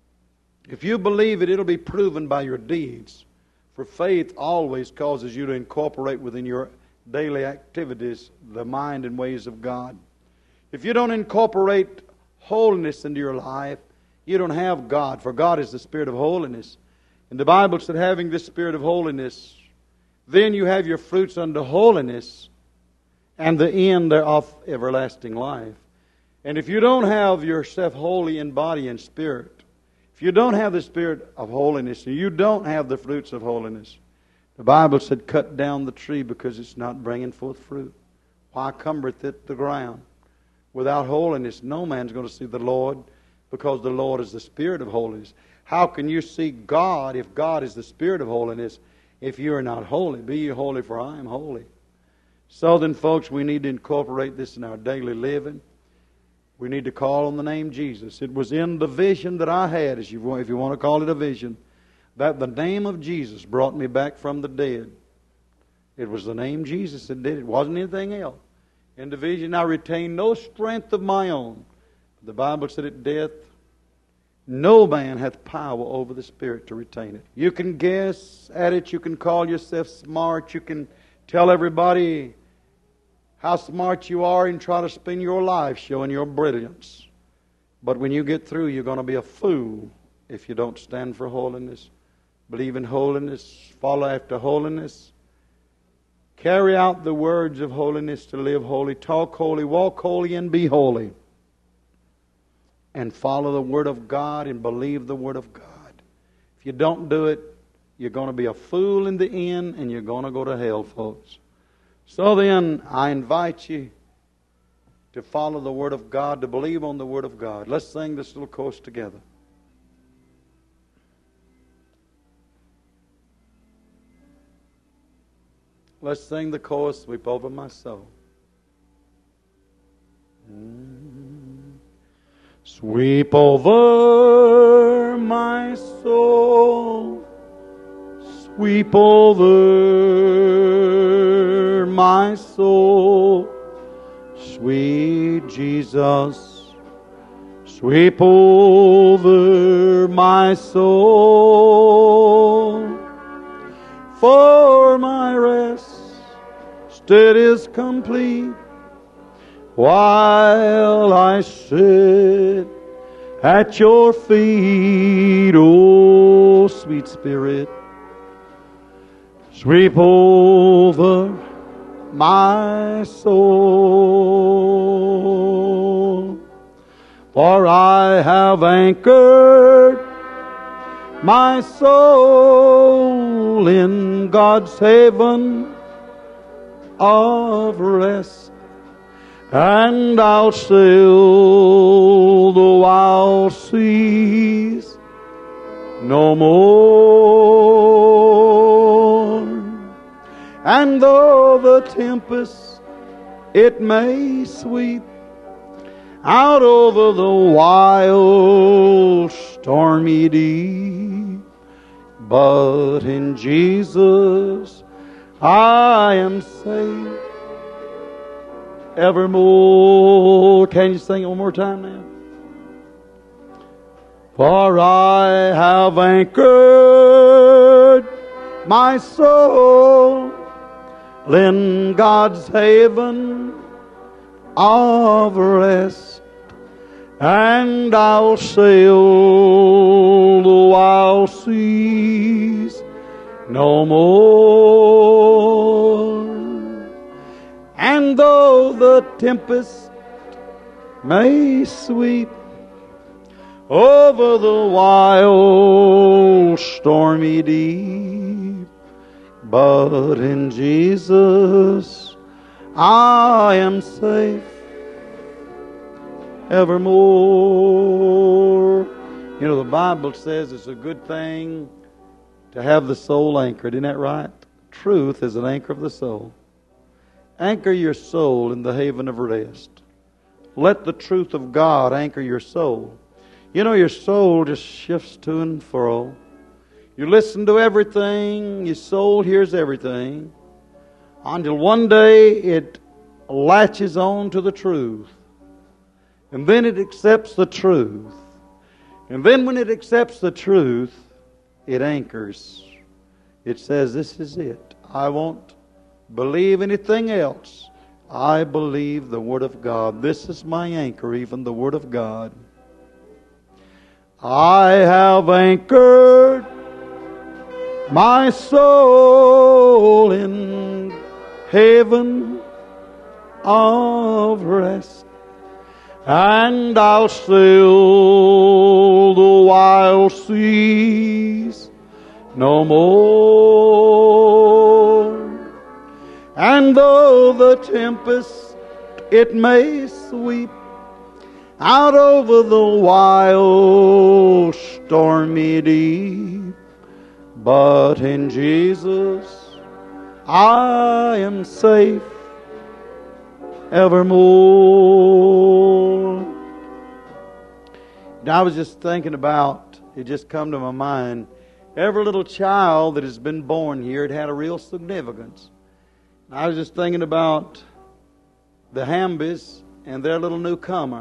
If you believe it, it'll be proven by your deeds. For faith always causes you to incorporate within your daily activities the mind and ways of God. If you don't incorporate holiness into your life, you don't have God, for God is the Spirit of holiness. And the Bible said, having this Spirit of holiness, then you have your fruits unto holiness, and the end thereof everlasting life. And if you don't have yourself holy in body and spirit, if you don't have the Spirit of holiness, and you don't have the fruits of holiness, the Bible said, cut down the tree because it's not bringing forth fruit. Why cumbereth it the ground? Without holiness, no man's going to see the Lord, because the Lord is the Spirit of holiness. How can you see God if God is the Spirit of holiness if you are not holy? Be ye holy, for I am holy. So then, folks, we need to incorporate this in our daily living. We need to call on the name Jesus. It was in the vision that I had, as you, if you want to call it a vision, that the name of Jesus brought me back from the dead. It was the name Jesus that did it. It wasn't anything else. In the vision, I retained no strength of my own. The Bible said at death, no man hath power over the Spirit to retain it. You can guess at it. You can call yourself smart. You can tell everybody how smart you are and try to spend your life showing your brilliance. But when you get through, you're going to be a fool if you don't stand for holiness, believe in holiness, follow after holiness, carry out the words of holiness to live holy, talk holy, walk holy, and be holy. And follow the Word of God and believe the Word of God. If you don't do it, you're going to be a fool in the end and you're going to go to hell, folks. So then, I invite you to follow the Word of God, to believe on the Word of God. Let's sing this little chorus together. Let's sing the chorus, Sweep Over My Soul. Mm. Sweep over my soul, sweep over my soul, sweet Jesus, sweep over my soul, for my rest it is complete, while I sit at your feet, O sweet Spirit, sweep over my soul. For I have anchored my soul in God's haven of rest, and I'll sail the wild seas no more. And though the tempest it may sweep out over the wild stormy deep, but in Jesus I am safe evermore. Can you sing it one more time now? For I have anchored my soul in God's haven of rest, and I'll sail the wild seas no more. And though the tempest may sweep over the wild stormy deep, but in Jesus I am safe evermore. You know, the Bible says it's a good thing to have the soul anchored. Isn't that right? Truth is an anchor of the soul. Anchor your soul in the haven of rest. Let the truth of God anchor your soul. You know, your soul just shifts to and fro. You listen to everything. Your soul hears everything. Until one day it latches on to the truth. And then it accepts the truth. And then when it accepts the truth, it anchors. It says, this is it. I won't believe anything else. I believe the Word of God. This is my anchor, even the Word of God. I have anchored my soul in haven of rest, and I'll sail the wild seas no more. And though the tempest it may sweep out over the wild stormy deep, but in Jesus I am safe evermore. And I was just thinking about, it just come to my mind, every little child that has been born here, it had a real significance. And I was just thinking about the Hambys and their little newcomer.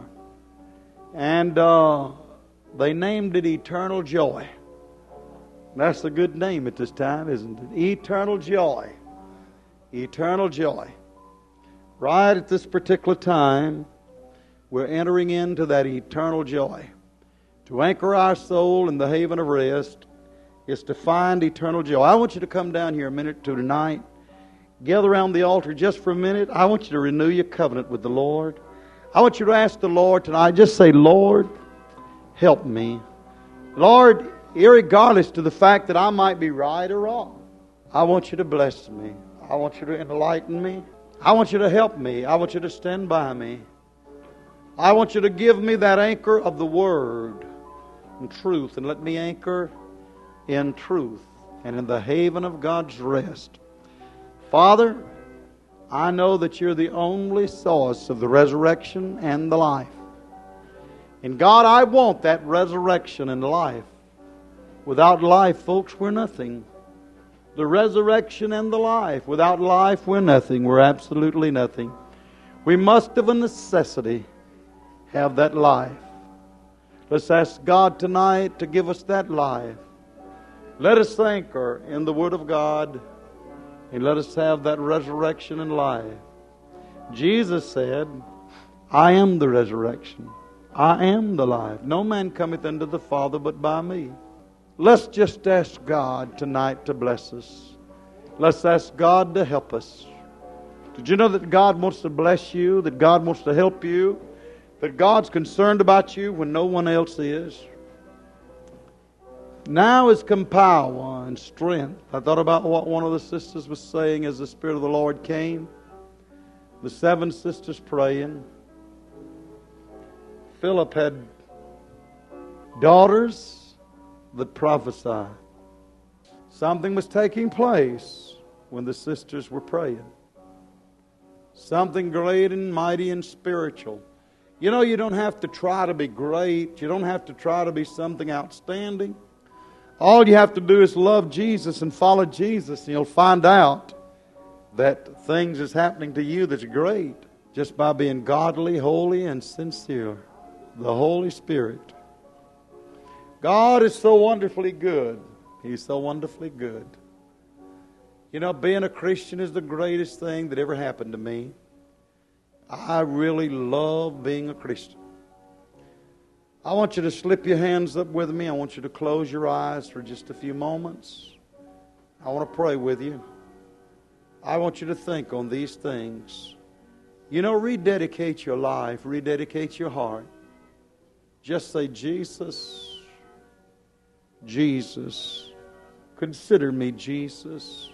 And uh, they named it Eternal Joy. That's a good name at this time, isn't it? Eternal Joy. Eternal Joy. Right at this particular time, we're entering into that eternal joy. To anchor our soul in the haven of rest is to find eternal joy. I want you to come down here a minute or two tonight. Gather around the altar just for a minute. I want you to renew your covenant with the Lord. I want you to ask the Lord tonight. Just say, Lord, help me. Lord, irregardless to the fact that I might be right or wrong, I want you to bless me. I want you to enlighten me. I want you to help me. I want you to stand by me. I want you to give me that anchor of the Word and truth, and let me anchor in truth and in the haven of God's rest. Father, I know that you're the only source of the resurrection and the life. And God, I want that resurrection and life. Without life, folks, we're nothing. The resurrection and the life. Without life, we're nothing. We're absolutely nothing. We must, of a necessity, have that life. Let's ask God tonight to give us that life. Let us anchor in the Word of God, and let us have that resurrection and life. Jesus said, I am the resurrection. I am the life. No man cometh unto the Father but by me. Let's just ask God tonight to bless us. Let's ask God to help us. Did you know that God wants to bless you? That God wants to help you? That God's concerned about you when no one else is? Now has come power and strength. I thought about what one of the sisters was saying as the Spirit of the Lord came. The seven sisters praying. Philip had daughters that prophesied. Something was taking place when the sisters were praying. Something great and mighty and spiritual. You know, you don't have to try to be great. You don't have to try to be something outstanding. All you have to do is love Jesus and follow Jesus, and you'll find out that things is happening to you that's great just by being godly, holy, and sincere. The Holy Spirit. God is so wonderfully good. He's so wonderfully good. You know, being a Christian is the greatest thing that ever happened to me. I really love being a Christian. I want you to slip your hands up with me. I want you to close your eyes for just a few moments. I want to pray with you. I want you to think on these things. You know, rededicate your life, rededicate your heart. Just say, Jesus, Jesus, consider me, Jesus.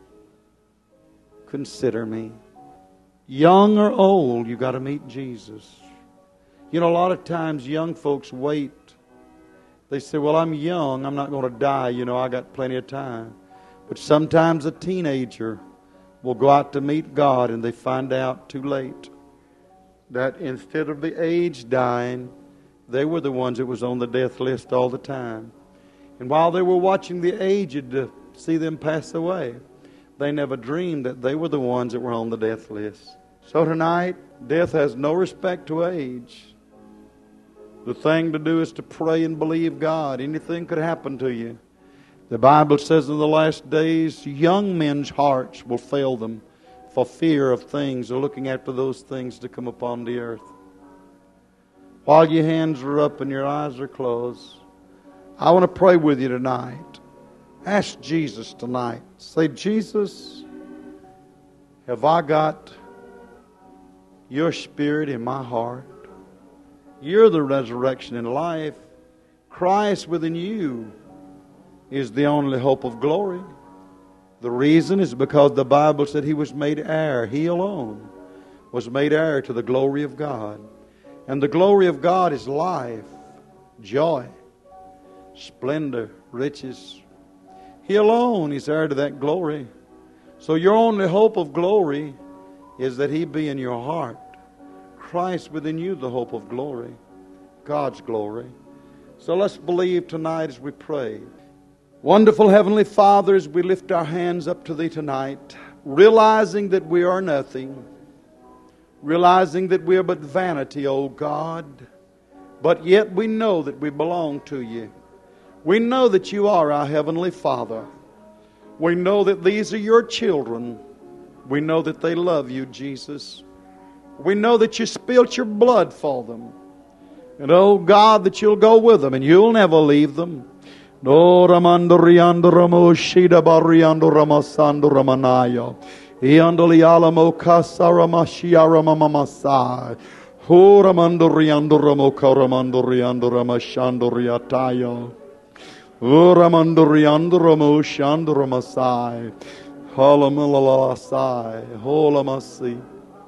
Consider me. Young or old, you got to meet Jesus. You know, a lot of times young folks wait. They say, well, I'm young, I'm not going to die, you know, I got plenty of time. But sometimes a teenager will go out to meet God and they find out too late that instead of the age dying, they were the ones that was on the death list all the time. And while they were watching the aged to see them pass away, they never dreamed that they were the ones that were on the death list. So tonight, death has no respect to age. The thing to do is to pray and believe God. Anything could happen to you. The Bible says in the last days, young men's hearts will fail them for fear of things or looking after those things to come upon the earth. While your hands are up and your eyes are closed, I want to pray with you tonight. Ask Jesus tonight. Say, Jesus, have I got your Spirit in my heart? You're the resurrection and life. Christ within you is the only hope of glory. The reason is because the Bible said He was made heir. He alone was made heir to the glory of God. And the glory of God is life, joy, splendor, riches. He alone is heir to that glory. So your only hope of glory is that He be in your heart. Christ within you, the hope of glory, God's glory. So let's believe tonight as we pray. Wonderful Heavenly Father, as we lift our hands up to Thee tonight, realizing that we are nothing, realizing that we are but vanity, O God, but yet we know that we belong to You. We know that You are our Heavenly Father. We know that these are Your children. We know that they love You, Jesus. We know that You spilt Your blood for them. And oh God, that You'll go with them and You'll never leave them. No ramando riando ramo shida bariando ramasando ramanaya. Iandoli alamo kasara mashiara mamamasai. Ho ramando riando ramo karamando riando ramashando riatayo. O ramando riando ramo shando ramasai. Halamalasai. Holamasi.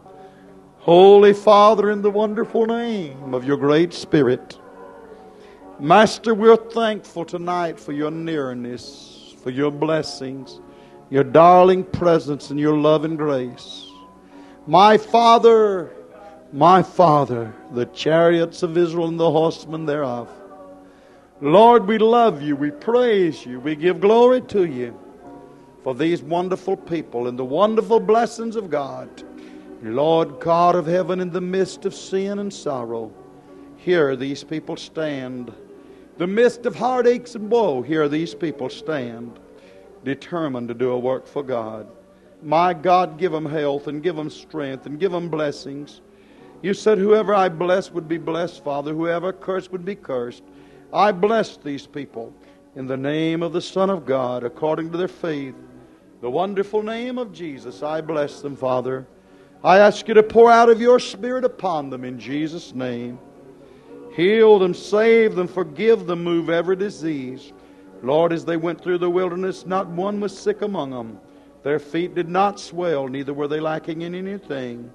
Holy Father, in the wonderful name of Your great Spirit, Master, we're thankful tonight for Your nearness, for Your blessings, Your darling presence, and Your love and grace. My Father, my Father, the chariots of Israel and the horsemen thereof. Lord, we love You, we praise You, we give glory to You for these wonderful people and the wonderful blessings of God. Lord God of heaven, in the midst of sin and sorrow, here these people stand. The midst of heartaches and woe, here these people stand, determined to do a work for God. My God, give them health and give them strength and give them blessings. You said whoever I bless would be blessed, Father. Whoever cursed would be cursed. I bless these people in the name of the Son of God, according to their faith. The wonderful name of Jesus, I bless them, Father. I ask You to pour out of Your Spirit upon them in Jesus' name. Heal them, save them, forgive them, move every disease. Lord, as they went through the wilderness, not one was sick among them. Their feet did not swell, neither were they lacking in anything.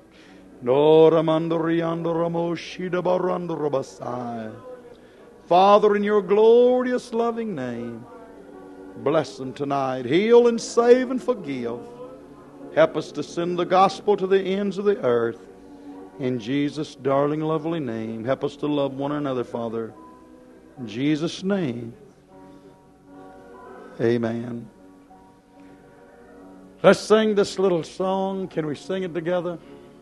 Father, in Your glorious loving name, bless them tonight. Heal and save and forgive. Help us to send the gospel to the ends of the earth. In Jesus' darling, lovely name. Help us to love one another, Father. In Jesus' name. Amen. Let's sing this little song. Can we sing it together?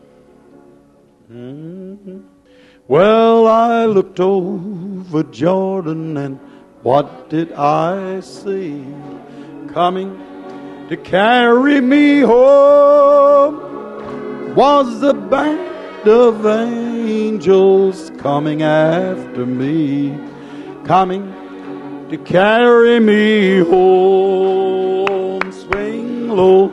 Mm-hmm. Well, I looked over Jordan, and what did I see? Coming to carry me home was the bank of angels coming after me, coming to carry me home. Swing low,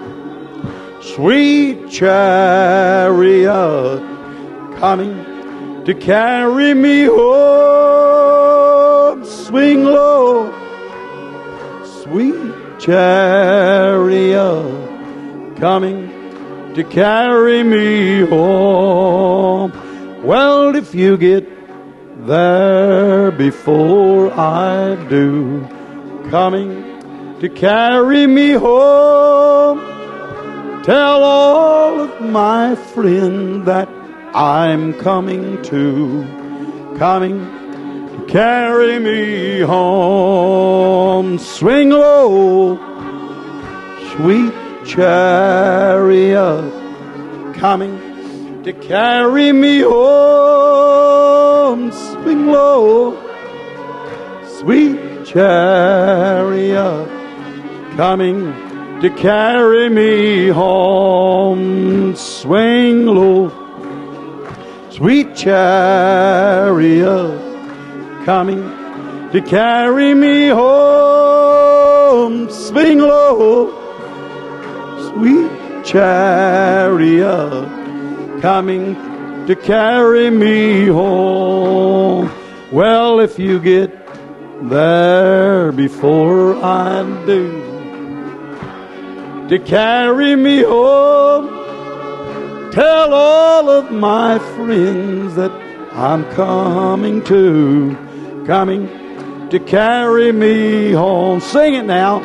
sweet chariot, coming to carry me home. Swing low, sweet chariot, coming to carry me home. Well, if you get there before I do, coming to carry me home, tell all of my friends that I'm coming to, coming to carry me home. Swing low, sweet chariot, coming to carry me home. Swing low, sweet chariot, coming to carry me home. Swing low, sweet chariot, coming to carry me home. Swing low, sweet chariot, coming to carry me home. Well, if you get there before I do, to carry me home, tell all of my friends that I'm coming to, coming to carry me home. Sing it now.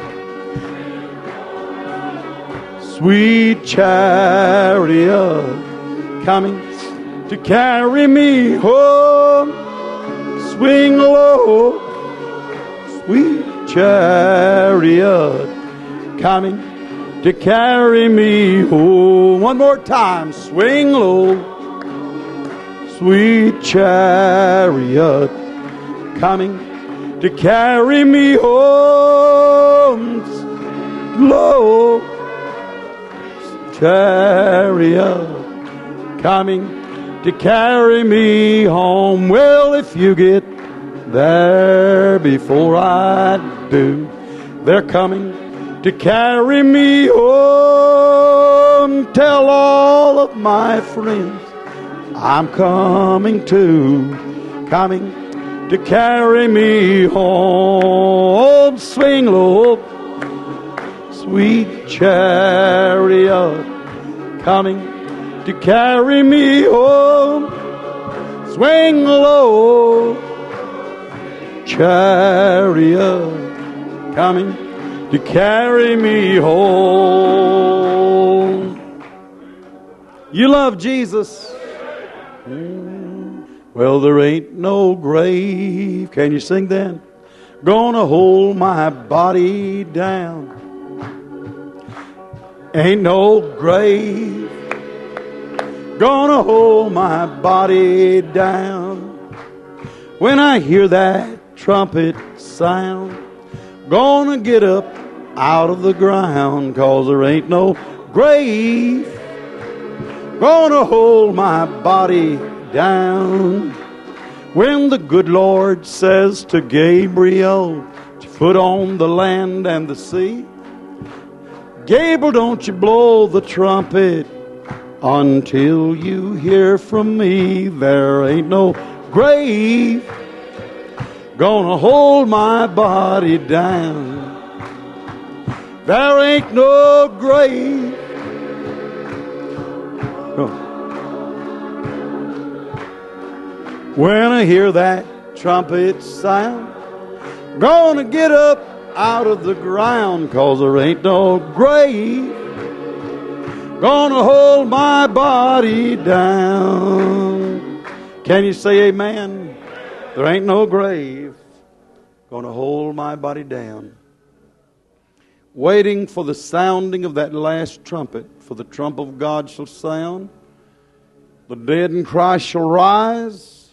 Sweet chariot, coming to carry me home. Swing low, sweet chariot, coming to carry me home. One more time. Swing low, sweet chariot, coming to carry me home. Low, chariot, coming to carry me home. Well, if you get there before I do, they're coming to carry me home. Tell all of my friends I'm coming to, coming to carry me home. Swing low, sweet chariot, coming to carry me home. Swing low, chariot, coming to carry me home. You love Jesus? Mm. Well, there ain't no grave. Can you sing that? Gonna hold my body down. Ain't no grave gonna hold my body down. When I hear that trumpet sound, gonna get up out of the ground, 'cause there ain't no grave gonna hold my body down. When the good Lord says to Gabriel, "Foot on the land and the sea," Gabriel, don't you blow the trumpet until you hear from me. There ain't no grave gonna hold my body down. There ain't no grave. Oh. When I hear that trumpet sound, gonna get up out of the ground, 'cause there ain't no grave gonna hold my body down. Can you say amen? There ain't no grave gonna hold my body down. Waiting for the sounding of that last trumpet, for the trump of God shall sound, the dead in Christ shall rise.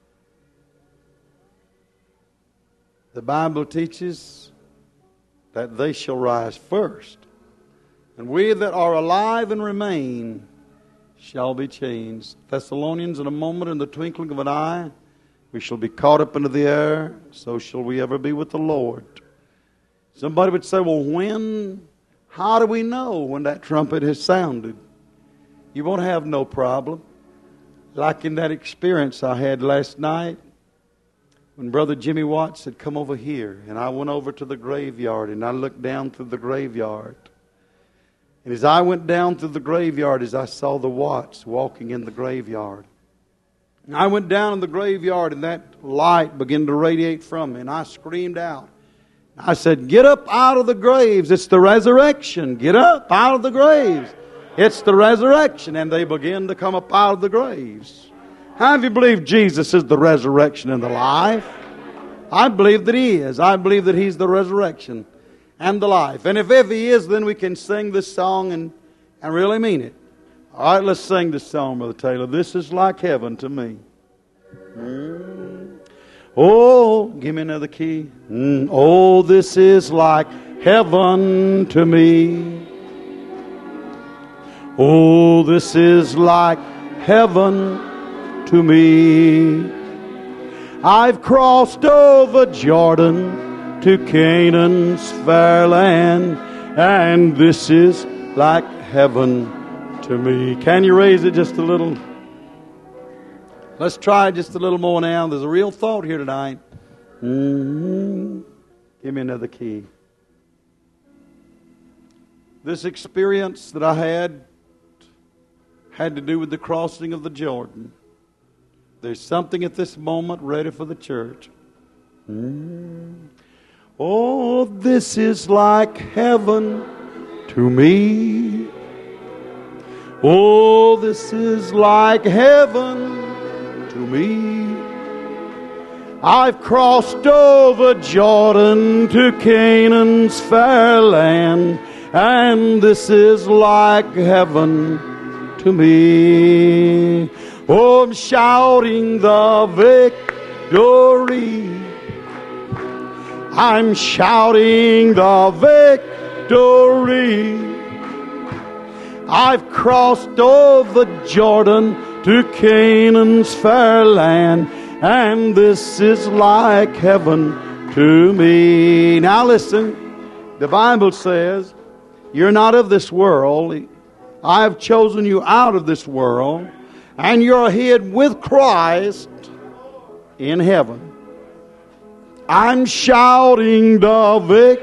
The Bible teaches that they shall rise first. And we that are alive and remain shall be changed. Thessalonians, in a moment, in the twinkling of an eye, we shall be caught up into the air, so shall we ever be with the Lord. Somebody would say, well, when, how do we know when that trumpet has sounded? You won't have no problem. Like in that experience I had last night, when Brother Jimmy Watts had come over here, and I went over to the graveyard, and I looked down through the graveyard. And as I went down through the graveyard, as I saw the Watts walking in the graveyard, and I went down in the graveyard, and that light began to radiate from me, and I screamed out. I said, get up out of the graves. It's the resurrection. Get up out of the graves. It's the resurrection. And they began to come up out of the graves. How do you believe Jesus is the resurrection and the life? I believe that He is. I believe that He's the resurrection and the life. And if, if He is, then we can sing this song and, and really mean it. All right, let's sing this song, Brother Taylor. This is like heaven to me. Mm. Oh, give me another key. Mm. Oh, this is like heaven to me. Oh, this is like heaven to me. I've crossed over Jordan to Canaan's fair land, and this is like heaven to me. Can you raise it just a little? Let's try just a little more now. There's a real thought here tonight. Mm-hmm. Give me another key. This experience that I had had to do with the crossing of the Jordan. There's something at this moment ready for the church. Mm. Oh, this is like heaven to me. Oh, this is like heaven to me. I've crossed over Jordan to Canaan's fair land, and this is like heaven to me. Oh, I'm shouting the victory. I'm shouting the victory. I've crossed over Jordan to Canaan's fair land, and this is like heaven to me. Now listen, the Bible says, you're not of this world. I have chosen you out of this world, and you're hid with Christ in heaven. I'm shouting the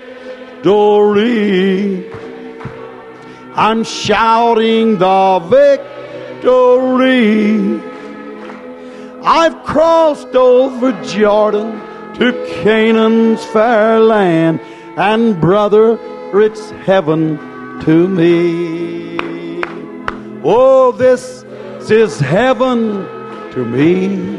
victory. I'm shouting the victory. I've crossed over Jordan to Canaan's fair land, and brother, it's heaven to me. Oh, this is heaven to me.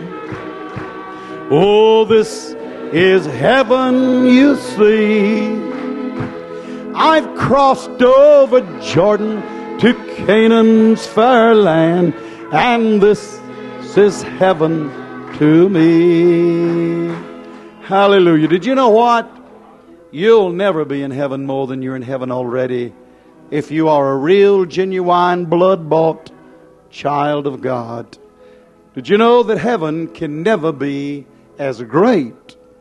Oh, this is heaven, you see. I've crossed over Jordan to Canaan's fair land, and this is heaven to me. Hallelujah. Did you know what? You'll never be in heaven more than you're in heaven already if you are a real, genuine, blood-bought child of God. Did you know that heaven can never be as great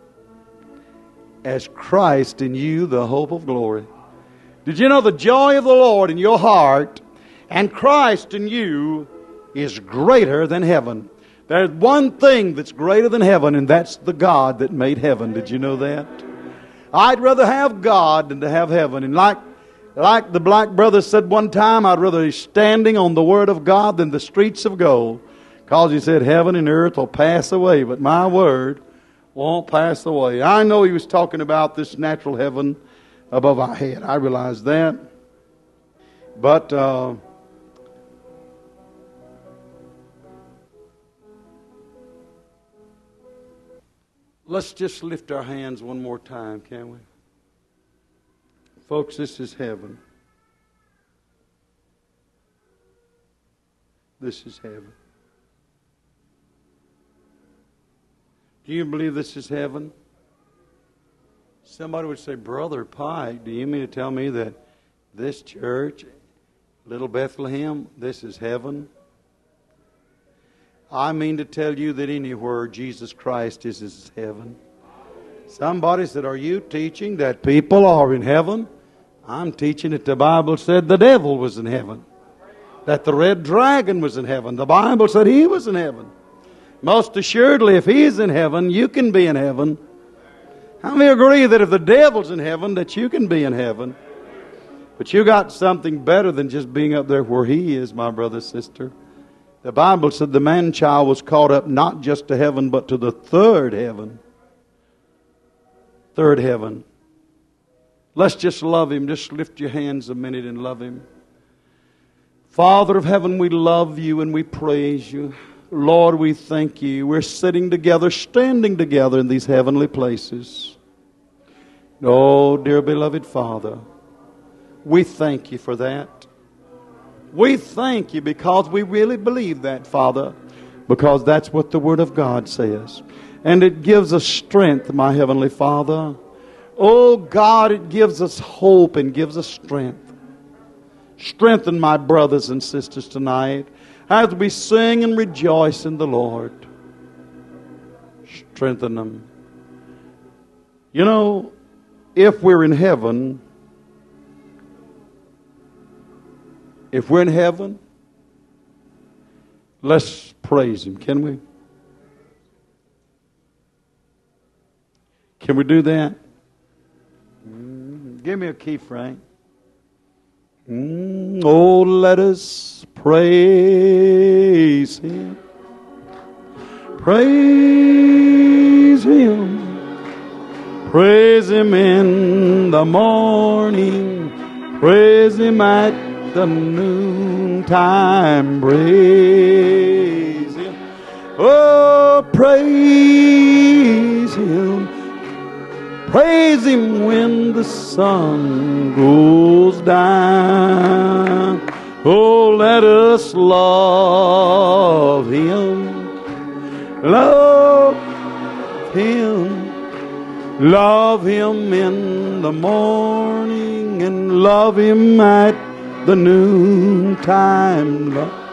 as Christ in you, the hope of glory? Did you know the joy of the Lord in your heart and Christ in you is greater than heaven? There's one thing that's greater than heaven, and that's the God that made heaven. Did you know that? I'd rather have God than to have heaven. And like, like the black brother said one time, I'd rather be standing on the Word of God than the streets of gold. Because he said heaven and earth will pass away, but my Word won't pass away. I know he was talking about this natural heaven above our head. I realize that. But uh, let's just lift our hands one more time, can we? Folks, this is heaven. This is heaven. Do you believe this is heaven? Somebody would say, Brother Pike, do you mean to tell me that this church, Little Bethlehem, this is heaven? I mean to tell you that anywhere Jesus Christ is, is heaven. Somebody said, are you teaching that people are in heaven? I'm teaching that the Bible said the devil was in heaven. That the red dragon was in heaven. The Bible said he was in heaven. Most assuredly, if he is in heaven, you can be in heaven. How many agree that if the devil's in heaven, that you can be in heaven? But you got something better than just being up there where he is, my brother, sister. The Bible said the man-child was caught up not just to heaven, but to the third heaven. Third heaven. Let's just love him. Just lift your hands a minute and love him. Father of heaven, we love you and we praise you. Lord, we thank you. We're sitting together, standing together in these heavenly places. Oh, dear beloved Father, we thank you for that. We thank you because we really believe that, Father, because that's what the Word of God says. And it gives us strength, my Heavenly Father. Oh, God, it gives us hope and gives us strength. Strengthen my brothers and sisters tonight as we sing and rejoice in the Lord. Strengthen them. You know, if we're in heaven, if we're in heaven, let's praise him, can we? Can we do that? Mm, give me a key, Frank. Mm, oh, let us praise him. Praise him. Praise him in the morning. Praise him at the noontime. Praise him. Oh, praise him. Praise him when the sun goes down. Oh, let us love him. Love him. Love him in the morning and love him at the noontime.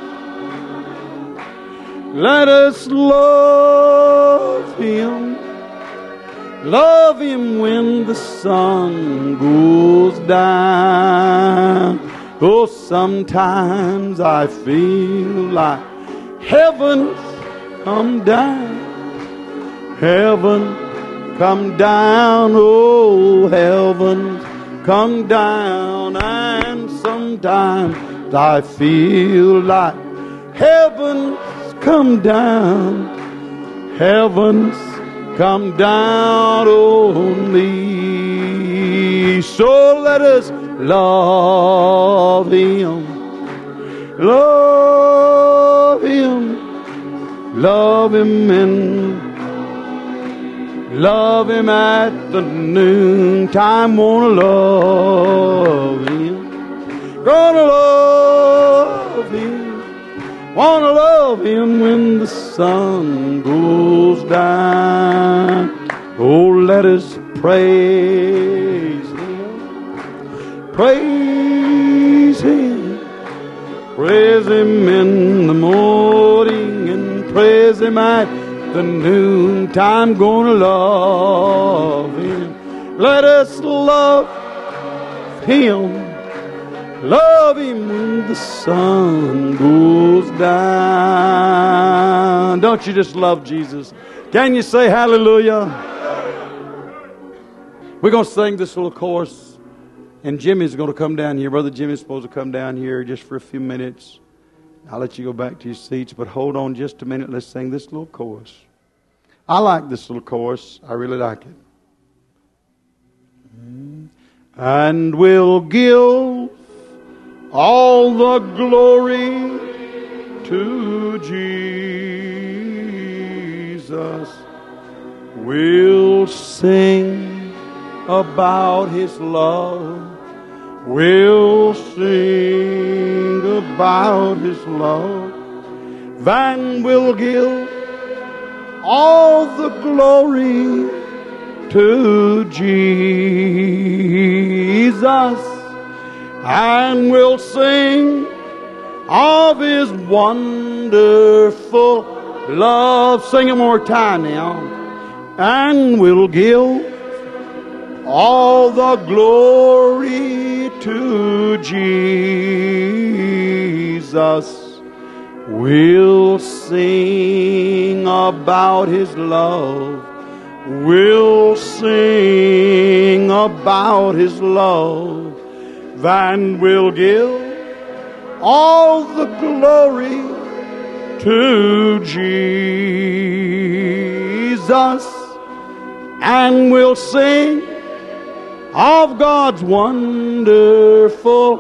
Let us love him. Love him when the sun goes down. Oh, sometimes I feel like heaven's come down. Heaven come down. Oh, heaven's come down. And sometimes I feel like heaven's come down. Heaven's come down on me. So let us love him. Love him. Love him in. Love him at the noontime. Wanna love him. Gonna love him. Wanna love him when the sun goes down. Oh, let us praise him. Praise him. Praise him in the morning and praise him at the noontime. Gonna love him. Let us love him. Love him when the sun goes down. Don't you just love Jesus? Can you say hallelujah? We're going to sing this little chorus, and Jimmy's going to come down here. Brother Jimmy's supposed to come down here just for a few minutes. I'll let you go back to your seats, but hold on just a minute. Let's sing this little chorus. I like this little chorus. I really like it. And we'll give all the glory to Jesus. We'll sing about his love. We'll sing about his love. Then we'll give all the glory to Jesus. And we'll sing of his wonderful love. Sing it one more time now. And we'll give all the glory to Jesus. We'll sing about His love. We'll sing about His love. Then we'll give all the glory to Jesus. And we'll sing of God's wonderful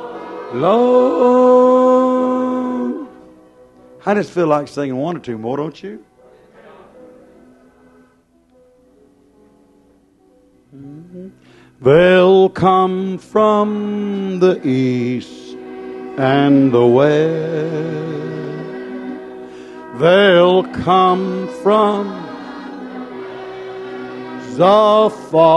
love. I just feel like singing one or two more, don't you? Mm-hmm. They'll come from the east and the west. They'll come from the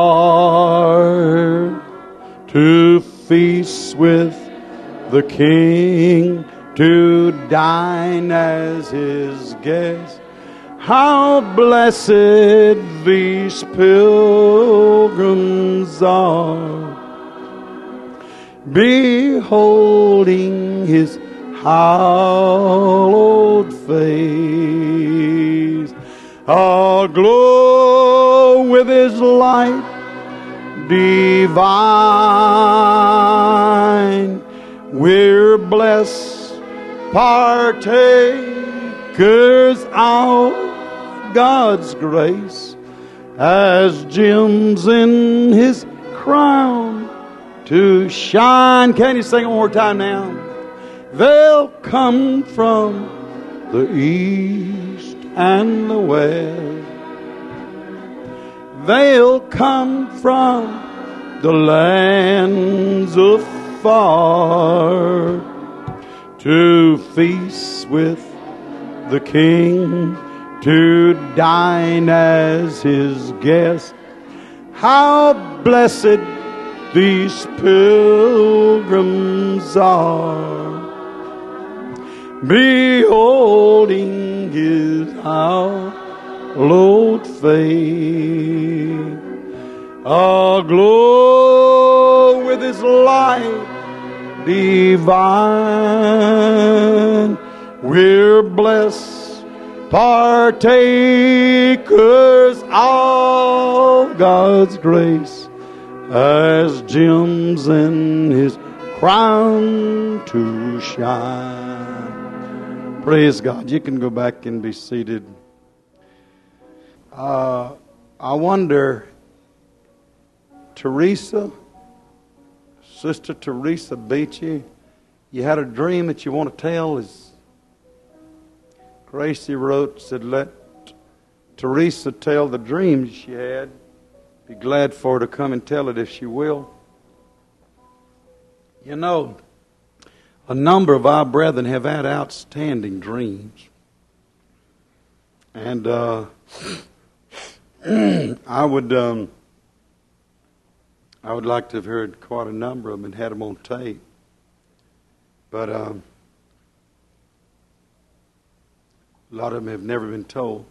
far to feast with the King, to dine as His guest. How blessed these pilgrims are, beholding His hallowed face, aglow with His light divine. We're blessed partakers of God's grace, as gems in His crown to shine. Can you sing it one more time now? They'll come from the east and the west. They'll come from the lands of far to feast with the King, to dine as His guest. How blessed these pilgrims are, beholding His hallowed face, aglow with His light divine. We're blessed partakers of God's grace, as gems in His crown to shine. Praise God. You can go back and be seated. Uh, I wonder, Teresa, Sister Teresa Beachy, you had a dream that you want to tell. As Gracie wrote, said, let Teresa tell the dream she had. Be glad for her to come and tell it if she will. You know, a number of our brethren have had outstanding dreams. And uh, I would um, I would like to have heard quite a number of them and had them on tape. But um, a lot of them have never been told.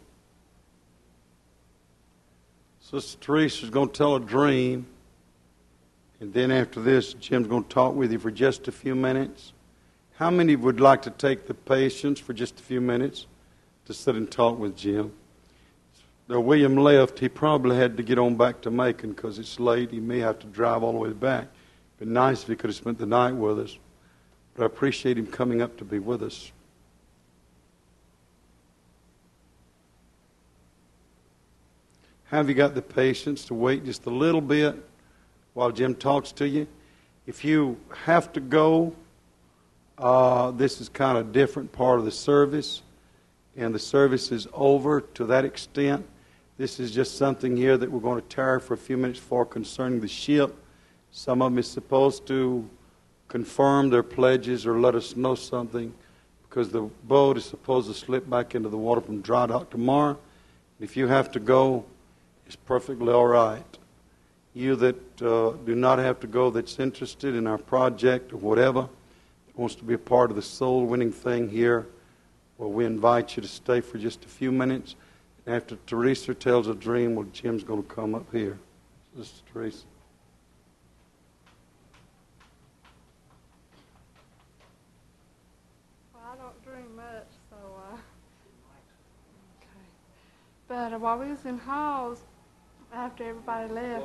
Sister Teresa's going to tell a dream. And then after this, Jim's going to talk with you for just a few minutes. How many would like to take the patience for just a few minutes to sit and talk with Jim? Though William left, he probably had to get on back to Macon because it's late. He may have to drive all the way back. It'd been nice if he could have spent the night with us. But I appreciate him coming up to be with us. Have you got the patience to wait just a little bit while Jim talks to you? If you have to go, uh, this is kind of a different part of the service, and the service is over to that extent. This is just something here that we're going to tarry for a few minutes for concerning the ship. Some of them is supposed to confirm their pledges or let us know something, because the boat is supposed to slip back into the water from dry dock tomorrow. If you have to go, it's perfectly all right. You that uh, do not have to go, that's interested in our project or whatever, wants to be a part of the soul-winning thing here, Well, we invite you to stay for just a few minutes. After Teresa tells a dream, well, Jim's going to come up here. Sister Teresa. Well, I don't dream much, so, uh, okay. But uh, while we was in halls, after everybody left,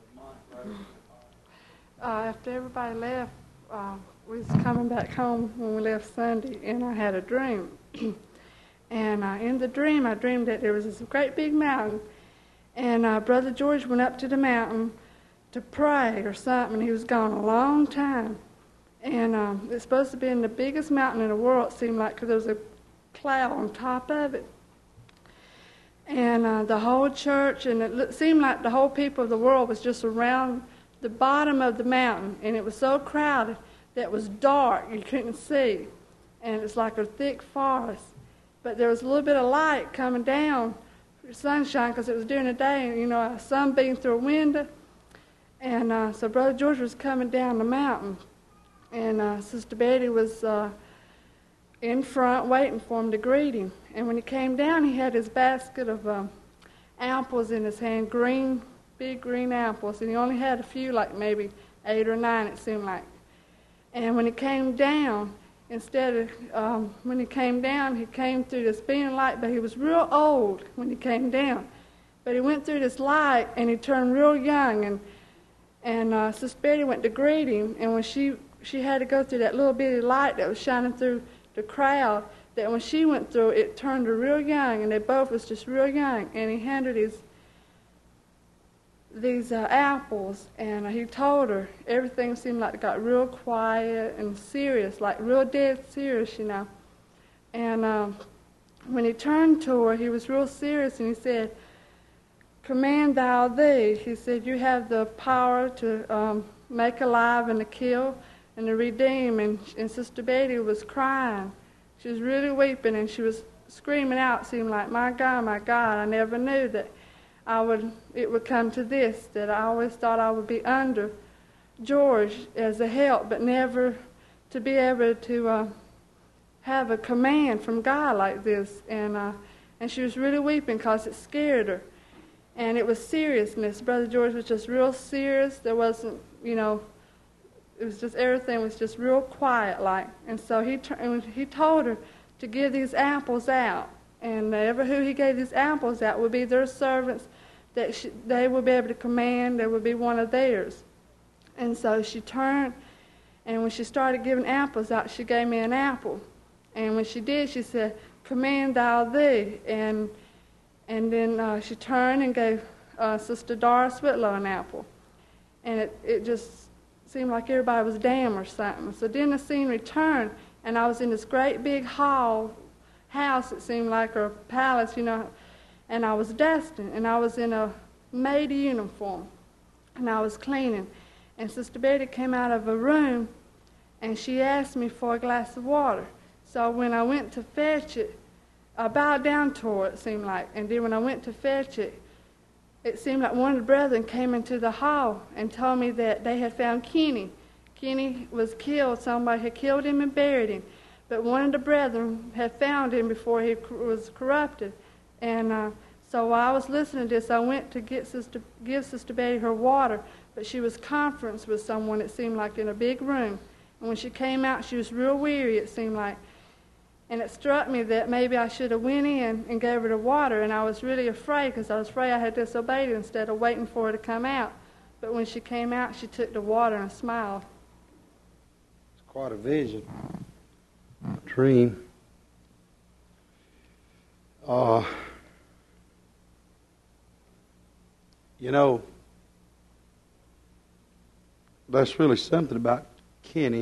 uh, after everybody left, uh, we was coming back home when we left Sunday, and I had a dream. And uh, in the dream, I dreamed that there was this great big mountain, and uh, Brother George went up to the mountain to pray or something. He was gone a long time. And um, it's supposed to be in the biggest mountain in the world, it seemed like, because there was a cloud on top of it. And uh, the whole church, and it looked, seemed like the whole people of the world was just around the bottom of the mountain. And it was so crowded that it was dark, you couldn't see. And it's like a thick forest. But there was a little bit of light coming down, sunshine, because it was during the day, and, you know, a sun beamed through a window. And uh, so Brother George was coming down the mountain. And uh, Sister Betty was uh, in front waiting for him to greet him. And when he came down, he had his basket of um, apples in his hand, green, big green apples. And he only had a few, like maybe eight or nine, it seemed like. And when he came down, instead of, um, when he came down, he came through this beaming light, but he was real old when he came down. But he went through this light, and he turned real young. And, and uh, Sister Betty went to greet him, and when she... she had to go through that little bitty light that was shining through the crowd, that when she went through, it turned her real young, and they both was just real young. And he handed his, these uh, apples, and uh, he told her everything seemed like it got real quiet and serious, like real dead serious, you know. And um, when he turned to her, he was real serious, and he said, "Command thou thee." He said, "You have the power to um, make alive and to kill and to redeem." And, and Sister Betty was crying. She was really weeping, and she was screaming out, seemed like, "My God, my God, I never knew that I would. It would come to this, that I always thought I would be under George as a help, but never to be able to uh, have a command from God like this." And, uh, and she was really weeping because it scared her. And it was seriousness. Brother George was just real serious. There wasn't, you know, it was just, everything was just real quiet like. And so he and he told her to give these apples out. And ever who he gave these apples out would be their servants, that she, they would be able to command, they would be one of theirs. And so she turned, and when she started giving apples out, she gave me an apple. And when she did, she said, "Command thou thee." And and then uh, she turned and gave uh, Sister Doris Whitlow an apple. And it, it just seemed like everybody was damned or something. So then the scene returned, and I was in this great big hall, house, it seemed like, or palace, you know, and I was dusting, and I was in a maid uniform, and I was cleaning. And Sister Betty came out of a room, and she asked me for a glass of water. So when I went to fetch it, I bowed down to her, it seemed like. And then when I went to fetch it, it seemed like one of the brethren came into the hall and told me that they had found Kenny. Kenny was killed. Somebody had killed him and buried him. But one of the brethren had found him before he was corrupted. And uh, so while I was listening to this, I went to get Sister, give Sister Betty her water. But she was conference with someone, it seemed like, in a big room. And when she came out, she was real weary, it seemed like. And it struck me that maybe I should have went in and gave her the water, and I was really afraid because I was afraid I had disobeyed her instead of waiting for her to come out. But when she came out, she took the water and smiled. It's quite a vision, a dream. Uh, you know, that's really something about Kenny.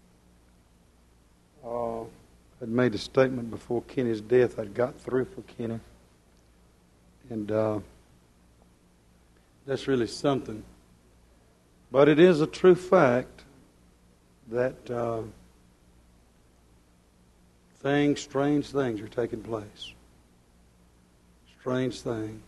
Uh, I'd made a statement before Kenny's death. I'd got through for Kenny. And uh, that's really something. But it is a true fact that uh, things, strange things are taking place. Strange things.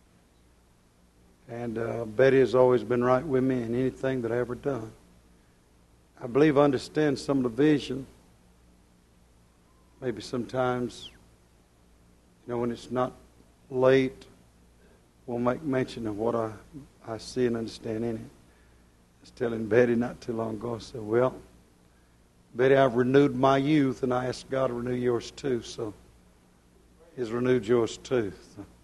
And uh, Betty has always been right with me in anything that I've ever done. I believe I understand some of the vision maybe sometimes, you know, when it's not late, we'll make mention of what I, I see and understand in it. I was telling Betty not too long ago, I said, well, Betty, I've renewed my youth, and I asked God to renew yours too, so He's renewed yours too. So